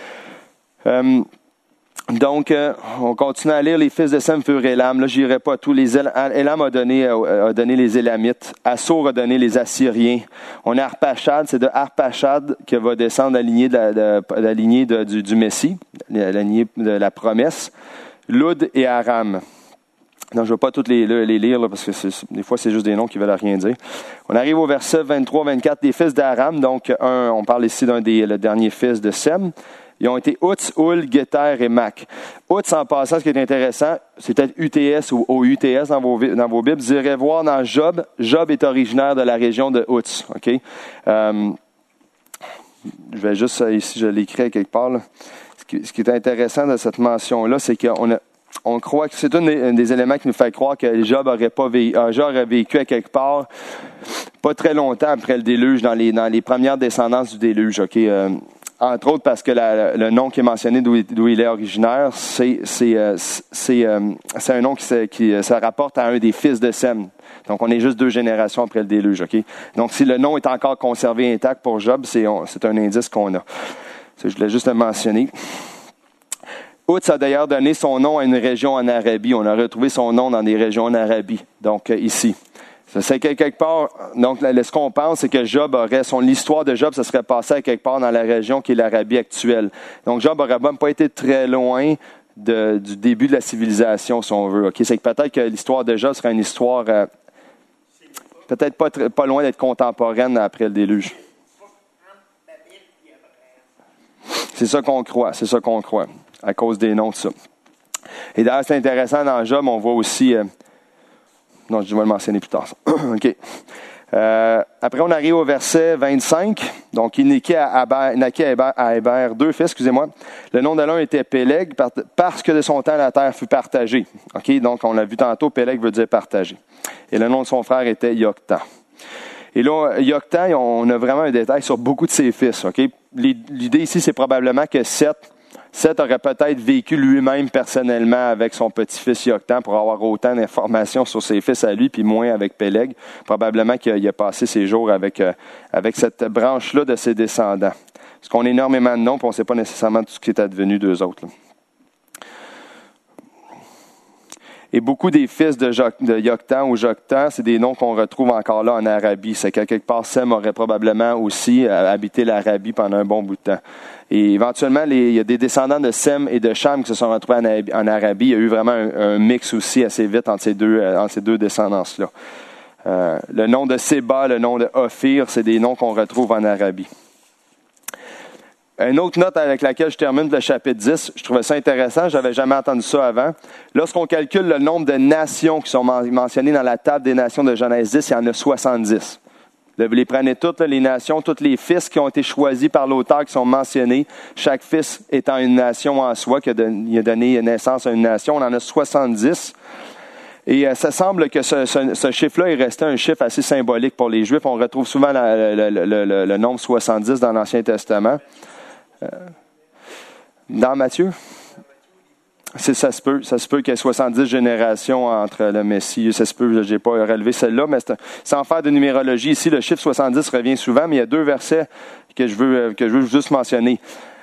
Donc, on continue à lire les fils de Sem furent Élam. Là, j'irai pas à tous. Élam a donné les Élamites. Assur a donné les Assyriens. On a Arpachad. C'est de Arpachad que va descendre la lignée du Messie, la lignée de la promesse. Lud et Aram. Non, je ne vais pas toutes les lire là, parce que des fois, c'est juste des noms qui ne veulent rien dire. On arrive au verset 23-24 des fils d'Aram. Donc, on parle ici le dernier fils de Sem. Ils ont été Uts, Ul, Géter et Mac. Uts, en passant, ce qui est intéressant, c'est peut-être UTS ou OUTS dans vos Bibles. Vous irez voir dans Job. Job est originaire de la région de Uts. Okay? Je vais juste, ici, je l'écris quelque part. Là. Ce qui est intéressant de cette mention-là, c'est qu'on croit que c'est un des éléments qui nous fait croire que Job aurait vécu à quelque part pas très longtemps après le déluge, dans les premières descendances du déluge. Okay? Entre autres parce que le nom qui est mentionné d'où il est originaire, c'est un nom qui se rapporte à un des fils de Sem. Donc, on est juste 2 générations après le déluge. Okay? Donc, si le nom est encore conservé intact pour Job, c'est un indice qu'on a. Ça, je voulais juste le mentionner. Uts a d'ailleurs donné son nom à une région en Arabie. On a retrouvé son nom dans des régions en Arabie, donc ici. C'est quelque part, donc ce qu'on pense, c'est que l'histoire de Job, ça serait passé à quelque part dans la région qui est l'Arabie actuelle. Donc Job n'aurait même pas été très loin du début de la civilisation, si on veut. Okay? C'est que peut-être que l'histoire de Job serait une histoire peut-être pas loin d'être contemporaine après le déluge. C'est ça qu'on croit, à cause des noms de ça. Et d'ailleurs, c'est intéressant, dans Job, on voit aussi... non, je vais le mentionner plus tard. OK. Après, on arrive au verset 25. Donc, il naquit à Héber 2 fils, excusez-moi. Le nom de l'un était Péleg, parce que de son temps, la terre fut partagée. OK. Donc, on l'a vu tantôt, Péleg veut dire partager. Et le nom de son frère était Yoktan. Et là, Yoktan, on a vraiment un détail sur beaucoup de ses fils. OK. L'idée ici, c'est probablement que Seth aurait peut-être vécu lui-même personnellement avec son petit-fils Yoktan pour avoir autant d'informations sur ses fils à lui, puis moins avec Péleg. Probablement qu'il a passé ses jours avec cette branche-là de ses descendants. Parce qu'on a énormément de noms, puis on ne sait pas nécessairement tout ce qui est advenu d'eux autres. Là. Et beaucoup des fils de Yoktan ou Joktan, c'est des noms qu'on retrouve encore là en Arabie. C'est qu'à quelque part, Sem aurait probablement aussi habité l'Arabie pendant un bon bout de temps. Et éventuellement, il y a des descendants de Sem et de Cham qui se sont retrouvés en Arabie. Il y a eu vraiment un mix aussi assez vite entre ces deux descendances-là. Le nom de Séba, le nom de Ophir, c'est des noms qu'on retrouve en Arabie. Une autre note avec laquelle je termine le chapitre 10, je trouvais ça intéressant, je n'avais jamais entendu ça avant. Lorsqu'on calcule le nombre de nations qui sont mentionnées dans la table des nations de Genèse 10, il y en a 70. Les prenez toutes, là, les nations, tous les fils qui ont été choisis par l'auteur, qui sont mentionnés. Chaque fils étant une nation en soi, il a donné naissance à une nation. On en a 70. Et ça semble que ce chiffre-là est resté un chiffre assez symbolique pour les Juifs. On retrouve souvent le nombre 70 dans l'Ancien Testament. Dans Matthieu? Ça se peut qu'il y ait 70 générations entre le Messie. Ça se peut, je n'ai pas relevé celle-là, mais sans faire de numérologie. Ici, le chiffre 70 revient souvent, mais il y a 2 versets que je veux juste mentionner.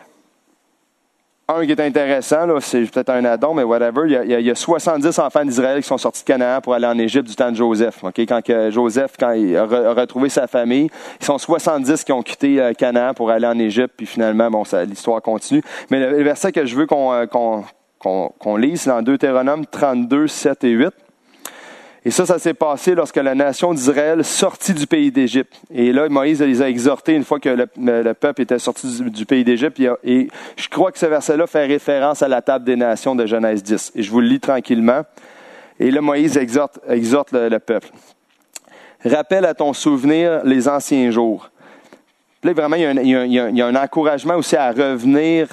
Un qui est intéressant, là, c'est peut-être un addon, mais whatever. Il y a 70 enfants d'Israël qui sont sortis de Canaan pour aller en Égypte du temps de Joseph. Okay? Quand il a retrouvé sa famille, ils sont 70 qui ont quitté Canaan pour aller en Égypte, puis finalement, l'histoire continue. Mais le verset que je veux qu'on lise, c'est dans Deutéronome 32, 7 et 8. Et ça s'est passé lorsque la nation d'Israël sortit du pays d'Égypte. Et là, Moïse les a exhortés une fois que le peuple était sorti du pays d'Égypte. Et je crois que ce verset-là fait référence à la table des nations de Genèse 10. Et je vous le lis tranquillement. Et là, Moïse exhorte le peuple. « Rappelle à ton souvenir les anciens jours. » Là, vraiment, il y a un encouragement aussi à revenir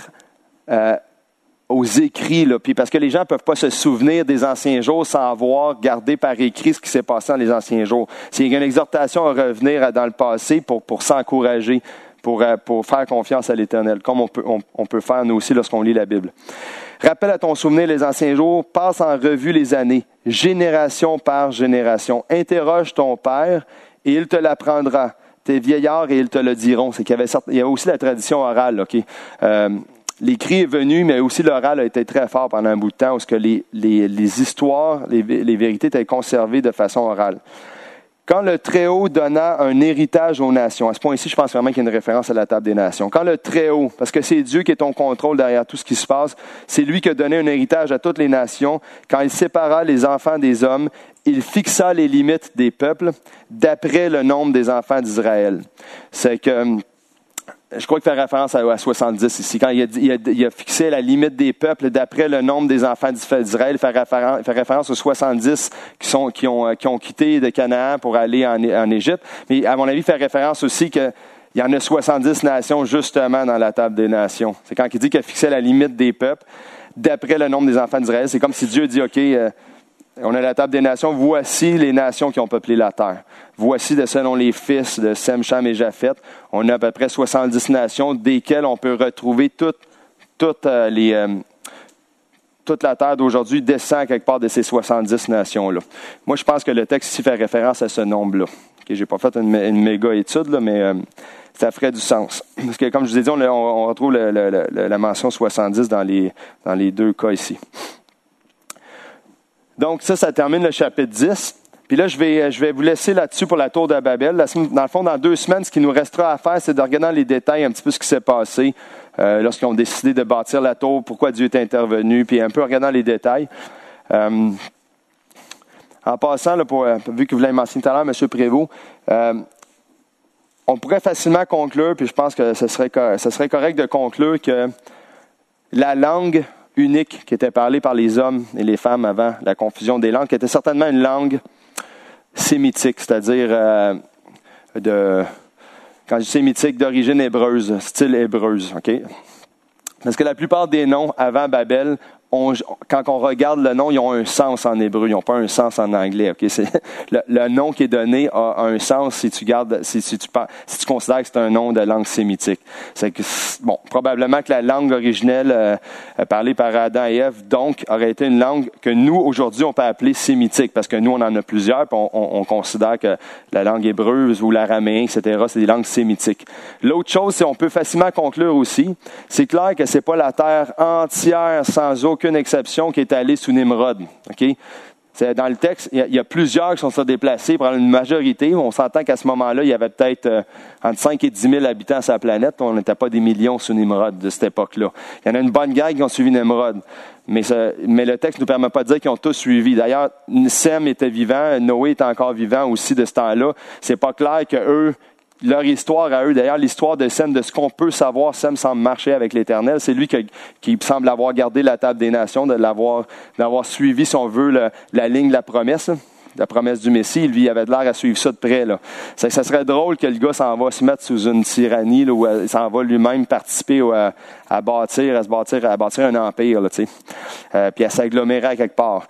aux écrits, là, puis parce que les gens ne peuvent pas se souvenir des anciens jours sans avoir gardé par écrit ce qui s'est passé dans les anciens jours. Il y a une exhortation à revenir dans le passé pour s'encourager, pour faire confiance à l'Éternel, comme on peut faire nous aussi lorsqu'on lit la Bible. Rappelle à ton souvenir les anciens jours, passe en revue les années, génération par génération. Interroge ton père et il te l'apprendra. Tes vieillards et ils te le diront. C'est qu'il y avait aussi la tradition orale, OK? L'écrit est venu, mais aussi l'oral a été très fort pendant un bout de temps, où les histoires, les vérités étaient conservées de façon orale. Quand le Très-Haut donna un héritage aux nations, à ce point-ci, je pense vraiment qu'il y a une référence à la table des nations. Quand le Très-Haut, parce que c'est Dieu qui est au contrôle derrière tout ce qui se passe, c'est lui qui a donné un héritage à toutes les nations. Quand il sépara les enfants des hommes, il fixa les limites des peuples d'après le nombre des enfants d'Israël. C'est que... Je crois qu'il fait référence à 70 ici. Quand il a fixé la limite des peuples d'après le nombre des enfants d'Israël, il fait référence aux 70 qui ont quitté de Canaan pour aller en Égypte. Mais à mon avis, il fait référence aussi qu'il y en a 70 nations justement dans la table des nations. C'est quand il dit qu'il a fixé la limite des peuples d'après le nombre des enfants d'Israël. C'est comme si Dieu dit, OK, on a la table des nations, voici les nations qui ont peuplé la terre. Voici selon les fils de Sem, Cham et Japhet, on a à peu près 70 nations, desquelles on peut retrouver toute la terre d'aujourd'hui descend quelque part de ces 70 nations-là. Moi, je pense que le texte ici fait référence à ce nombre-là. Okay, j'ai pas fait une méga étude, là, mais ça ferait du sens. Parce que, comme je vous ai dit, on retrouve la mention 70 dans les 2 cas ici. Donc, ça termine le chapitre 10. Puis là, je vais vous laisser là-dessus pour la tour de Babel. Dans le fond, dans 2 semaines, ce qui nous restera à faire, c'est de regarder dans les détails un petit peu ce qui s'est passé lorsqu'ils ont décidé de bâtir la tour, pourquoi Dieu est intervenu, puis un peu regarder dans les détails. En passant, là, vu que vous l'avez mentionné tout à l'heure, M. Prévost, on pourrait facilement conclure, puis je pense que ce serait correct de conclure que la langue unique qui était parlée par les hommes et les femmes avant la confusion des langues, qui était certainement une langue sémitique, c'est-à-dire quand je dis sémitique, d'origine hébreuse, style hébreuse, OK? Parce que la plupart des noms avant Babel, quand on regarde le nom, ils ont un sens en hébreu, ils n'ont pas un sens en anglais. Okay? Le nom qui est donné a un sens si tu considères que c'est un nom de langue sémitique. C'est que, bon, probablement que la langue originelle parlée par Adam et Ève, donc, aurait été une langue que nous, aujourd'hui, on peut appeler sémitique, parce que nous, on en a plusieurs, puis on considère que la langue hébreuse ou l'araméen, etc., c'est des langues sémitiques. L'autre chose, c'est qu'on peut facilement conclure aussi, c'est clair que c'est pas la terre entière, sans aucune exception, qui est allée sous Nimrod. Okay? Dans le texte, il y a plusieurs qui sont déplacés, pour une majorité. On s'entend qu'à ce moment-là, il y avait peut-être entre 5 et 10 000 habitants sur la planète. On n'était pas des millions sous Nimrod de cette époque-là. Il y en a une bonne gang qui ont suivi Nimrod. Mais le texte ne nous permet pas de dire qu'ils ont tous suivi. D'ailleurs, Sem était vivant, Noé était encore vivant aussi de ce temps-là. C'est pas clair que eux, leur histoire à eux, d'ailleurs, l'histoire de Sem, de ce qu'on peut savoir, Sem semble marcher avec l'Éternel. C'est lui qui semble avoir gardé la table des nations, d'avoir suivi, si on veut, la ligne de la promesse. la promesse du Messie, lui, il avait de l'air à suivre ça de près. Là. Ça serait drôle que le gars s'en va se mettre sous une tyrannie, là, où il s'en va lui-même participer à bâtir un empire, là, puis à s'agglomérer à quelque part.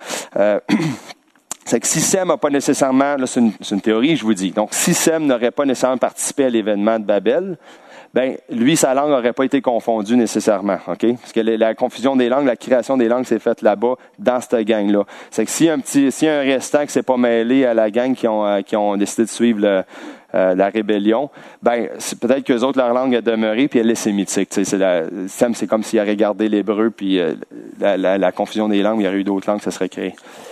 C'est que si Sem n'a pas nécessairement, là c'est une théorie, je vous dis, donc si Sem n'aurait pas nécessairement participé à l'événement de Babel, ben lui, sa langue n'aurait pas été confondue nécessairement, OK? Parce que la confusion des langues, la création des langues s'est faite là-bas, dans cette gang-là. C'est que s'il y a un restant qui s'est pas mêlé à la gang qui ont décidé de suivre la rébellion, ben c'est peut-être qu'eux autres, leur langue a demeuré, puis elle est sémitique. Sem, c'est comme s'il aurait gardé l'hébreu, puis la confusion des langues, il y aurait eu d'autres langues, ça serait créé.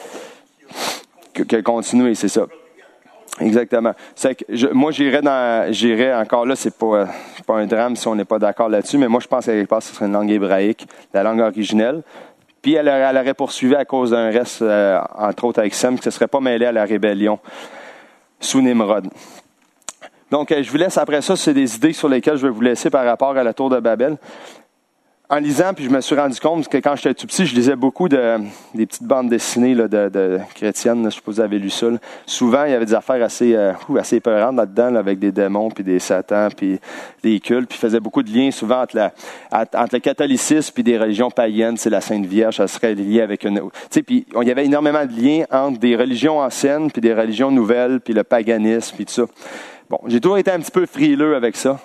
Que continuer, c'est ça. Exactement. C'est que moi, j'irais encore là, c'est pas un drame si on n'est pas d'accord là-dessus, mais moi, je pense qu'à quelque part, ce serait une langue hébraïque, la langue originelle. Puis elle aurait poursuivi à cause d'un reste, entre autres avec Sem, qui ne se serait pas mêlé à la rébellion sous Nimrod. Donc, je vous laisse après ça, c'est des idées sur lesquelles je vais vous laisser par rapport à la tour de Babel. En lisant, puis je me suis rendu compte que quand j'étais tout petit, je lisais beaucoup des petites bandes dessinées là, de chrétiennes. Là, je sais pas si vous avez lu ça. Là. Souvent, il y avait des affaires assez épeurantes là-dedans, là, avec des démons, puis des satans, puis des cultes. Puis il faisait beaucoup de liens souvent entre le catholicisme puis des religions païennes. C'est la Sainte Vierge, ça serait lié avec une... Tu sais, puis il y avait énormément de liens entre des religions anciennes, puis des religions nouvelles, puis le paganisme, puis tout ça. Bon, j'ai toujours été un petit peu frileux avec ça.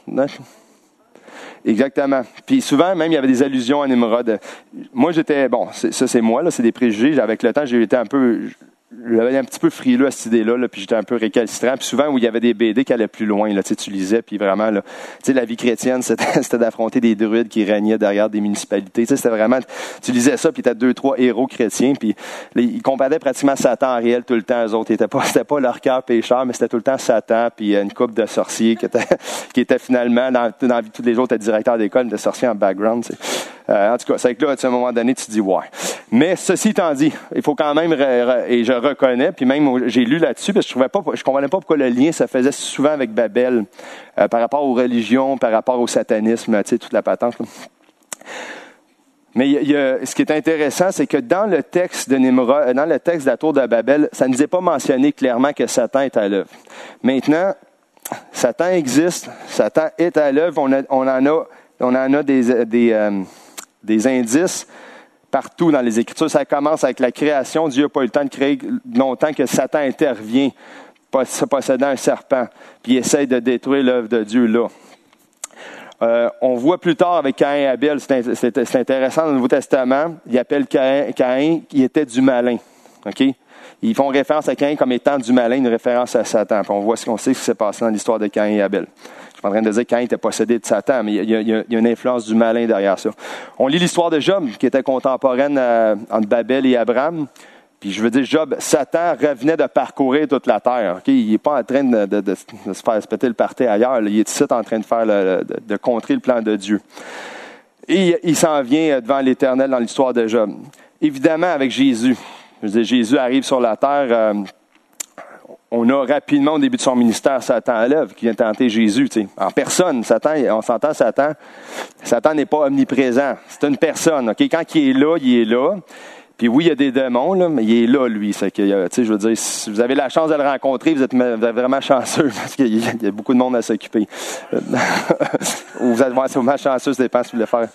Exactement. Puis souvent, même, il y avait des allusions à Nimrod. Moi, c'est moi, là, c'est des préjugés. Avec le temps, j'avais un petit peu frileux à cette idée-là, là, puis j'étais un peu récalcitrant. Puis souvent, où il y avait des BD qui allaient plus loin, là, tu lisais, puis vraiment, là, la vie chrétienne, c'était d'affronter des druides qui régnaient derrière des municipalités. C'était vraiment, tu lisais ça, puis tu as 2-3 héros chrétiens, puis ils comparaient pratiquement Satan en réel tout le temps. Eux autres, c'était pas leur cœur pécheur, mais c'était tout le temps Satan, puis une couple de sorciers qui était finalement, dans la vie de tous les jours, t'es directeur d'école, de sorciers en background. En tout cas, c'est que là, à un moment donné, tu te dis, ouais. Mais ceci étant dit, il faut quand même, et je reconnais, puis même j'ai lu là-dessus, parce que je comprenais pas pourquoi le lien se faisait souvent avec Babel, par rapport aux religions, par rapport au satanisme, tu sais, toute la patente. Là. Mais ce qui est intéressant, c'est que dans le texte de Nimrod, dans le texte de la tour de Babel, ça ne nous est pas mentionné clairement que Satan est à l'œuvre. Maintenant, Satan existe, Satan est à l'œuvre, on en a des indices partout dans les Écritures. Ça commence avec la création. Dieu n'a pas eu le temps de créer longtemps que Satan intervient, possédant un serpent, puis il essaie de détruire l'œuvre de Dieu là. On voit plus tard avec Caïn et Abel, c'est intéressant dans le Nouveau Testament, il appelle Caïn qui était du malin. OK? Ils font référence à Caïn comme étant du malin, une référence à Satan. Puis on sait ce qui s'est passé dans l'histoire de Caïn et Abel. Je suis pas en train de dire que Caïn était possédé de Satan, mais il y a une influence du malin derrière ça. On lit l'histoire de Job, qui était contemporaine entre Babel et Abraham. Puis je veux dire, Job, Satan revenait de parcourir toute la terre. Okay? Il n'est pas en train de se faire péter le party ailleurs. Là. Il est ici en train de contrer le plan de Dieu. Et il s'en vient devant l'Éternel dans l'histoire de Job. Évidemment, avec Jésus. Je veux dire, Jésus arrive sur la terre. On a rapidement, au début de son ministère, Satan à l'œuvre qui vient tenter Jésus. Tu sais. En personne, Satan, on s'entend, Satan n'est pas omniprésent. C'est une personne. Okay? Quand il est là. Puis oui, il y a des démons, là, mais il est là, lui. C'est que, je veux dire, si vous avez la chance de le rencontrer, vous êtes vraiment chanceux, parce qu'il y a beaucoup de monde à s'occuper. Ou vous êtes vraiment chanceux, ça dépend si vous voulez faire.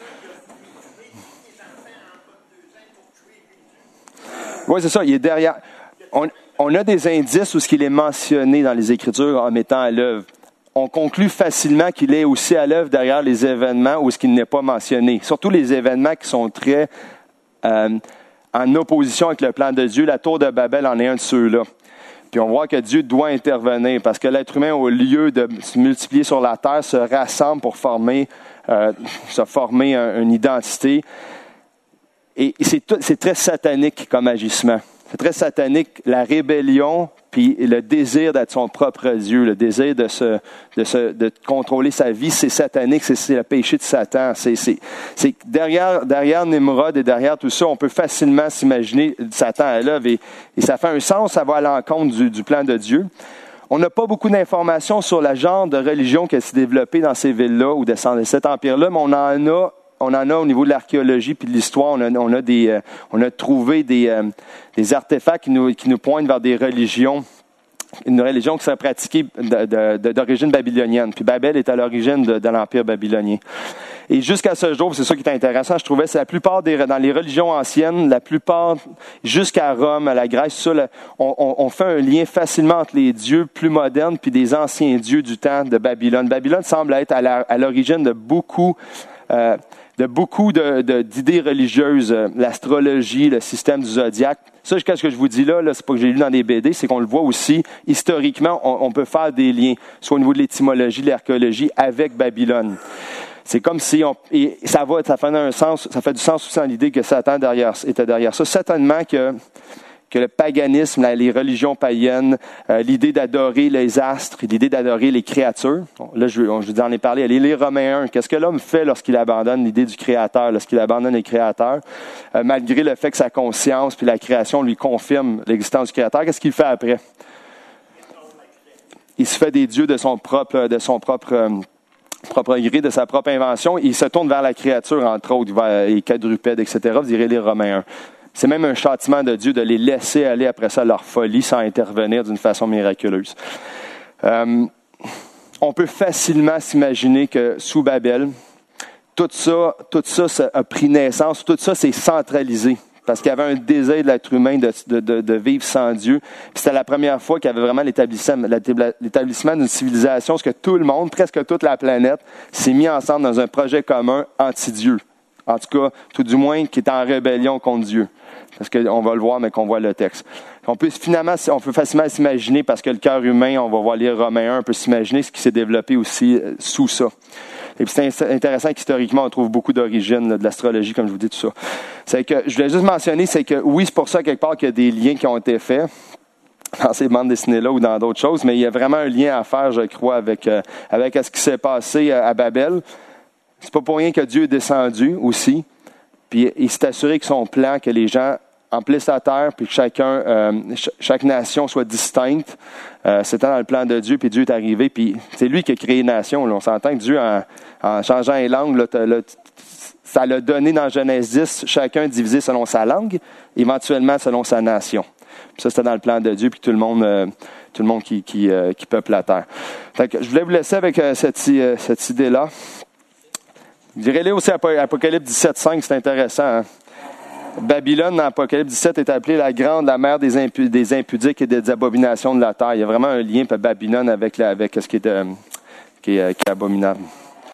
Oui, c'est ça, il est derrière. On a des indices où ce qu'il est mentionné dans les Écritures en mettant à l'œuvre. On conclut facilement qu'il est aussi à l'œuvre derrière les événements où ce qu'il n'est pas mentionné. Surtout les événements qui sont très en opposition avec le plan de Dieu. La tour de Babel en est un de ceux-là. Puis on voit que Dieu doit intervenir parce que l'être humain, au lieu de se multiplier sur la terre, se rassemble pour former une identité. Et c'est très satanique comme agissement. C'est très satanique, la rébellion, puis le désir d'être son propre Dieu, le désir de contrôler sa vie, c'est satanique, c'est le péché de Satan. C'est derrière Nimrod et derrière tout ça, on peut facilement s'imaginer Satan à l'œuvre et ça fait un sens, ça va à l'encontre du plan de Dieu. On n'a pas beaucoup d'informations sur le genre de religion qui s'est développée dans ces villes-là ou dans cet empire-là, mais on en a au niveau de l'archéologie puis de l'histoire. On a trouvé des artefacts qui nous pointent vers des religions. Une religion qui serait pratiquée d'origine babylonienne. Puis Babel est à l'origine de l'Empire babylonien. Et jusqu'à ce jour, c'est ça qui est intéressant, je trouvais, c'est la plupart dans les religions anciennes, la plupart, jusqu'à Rome, à la Grèce, on fait un lien facilement entre les dieux plus modernes puis des anciens dieux du temps de Babylone. Babylone semble être à l'origine de beaucoup d'idées religieuses, l'astrologie, le système du zodiaque. Ça, jusqu'à ce que je vous dis là, c'est pas que j'ai lu dans des BD, c'est qu'on le voit aussi, historiquement, on peut faire des liens, soit au niveau de l'étymologie, de l'archéologie, avec Babylone. C'est comme si ça fait du sens aussi dans l'idée que Satan était derrière ça. Certainement que le paganisme, les religions païennes, l'idée d'adorer les astres, l'idée d'adorer les créatures. Là, je vous en ai parlé. Les Romains 1, qu'est-ce que l'homme fait lorsqu'il abandonne l'idée du Créateur, lorsqu'il abandonne les créateurs, malgré le fait que sa conscience puis la création lui confirme l'existence du Créateur, qu'est-ce qu'il fait après? Il se fait des dieux de son propre gré, de sa propre invention. Il se tourne vers la créature, entre autres, vers les quadrupèdes, etc., vous direz les Romains 1. C'est même un châtiment de Dieu de les laisser aller après ça à leur folie sans intervenir d'une façon miraculeuse. On peut facilement s'imaginer que sous Babel, tout ça a pris naissance, tout ça s'est centralisé. Parce qu'il y avait un désir de l'être humain de vivre sans Dieu. Puis c'était la première fois qu'il y avait vraiment l'établissement d'une civilisation, parce que tout le monde, presque toute la planète, s'est mis ensemble dans un projet commun anti-Dieu. En tout cas, tout du moins, qui est en rébellion contre Dieu. Parce qu'on va le voir, mais qu'on voit le texte. On peut facilement s'imaginer, parce que le cœur humain, on va voir lire Romains 1, on peut s'imaginer ce qui s'est développé aussi sous ça. Et puis c'est intéressant qu'historiquement, on trouve beaucoup d'origines de l'astrologie, comme je vous dis, tout ça. C'est que, je voulais juste mentionner, c'est que oui, c'est pour ça, quelque part, qu'il y a des liens qui ont été faits dans ces bandes dessinées-là ou dans d'autres choses, mais il y a vraiment un lien à faire, je crois, avec ce qui s'est passé à Babel. C'est pas pour rien que Dieu est descendu aussi, puis il s'est assuré que son plan, que les gens emplissent la terre, puis que chaque nation soit distincte. C'était dans le plan de Dieu, puis Dieu est arrivé, puis c'est lui qui a créé les nations. Là. On s'entend que Dieu, en changeant les langues, ça l'a donné dans Genèse 10, chacun divisé selon sa langue, éventuellement selon sa nation. Puis ça, c'était dans le plan de Dieu, puis tout le monde qui peuple la terre. Fait que je voulais vous laisser avec cette idée-là. Je dirais aussi Apocalypse 17.5, c'est intéressant. Hein? Babylone, dans Apocalypse 17, est appelée la mère des impudiques et des abominations de la terre. Il y a vraiment un lien, Babylone, avec ce qui est abominable.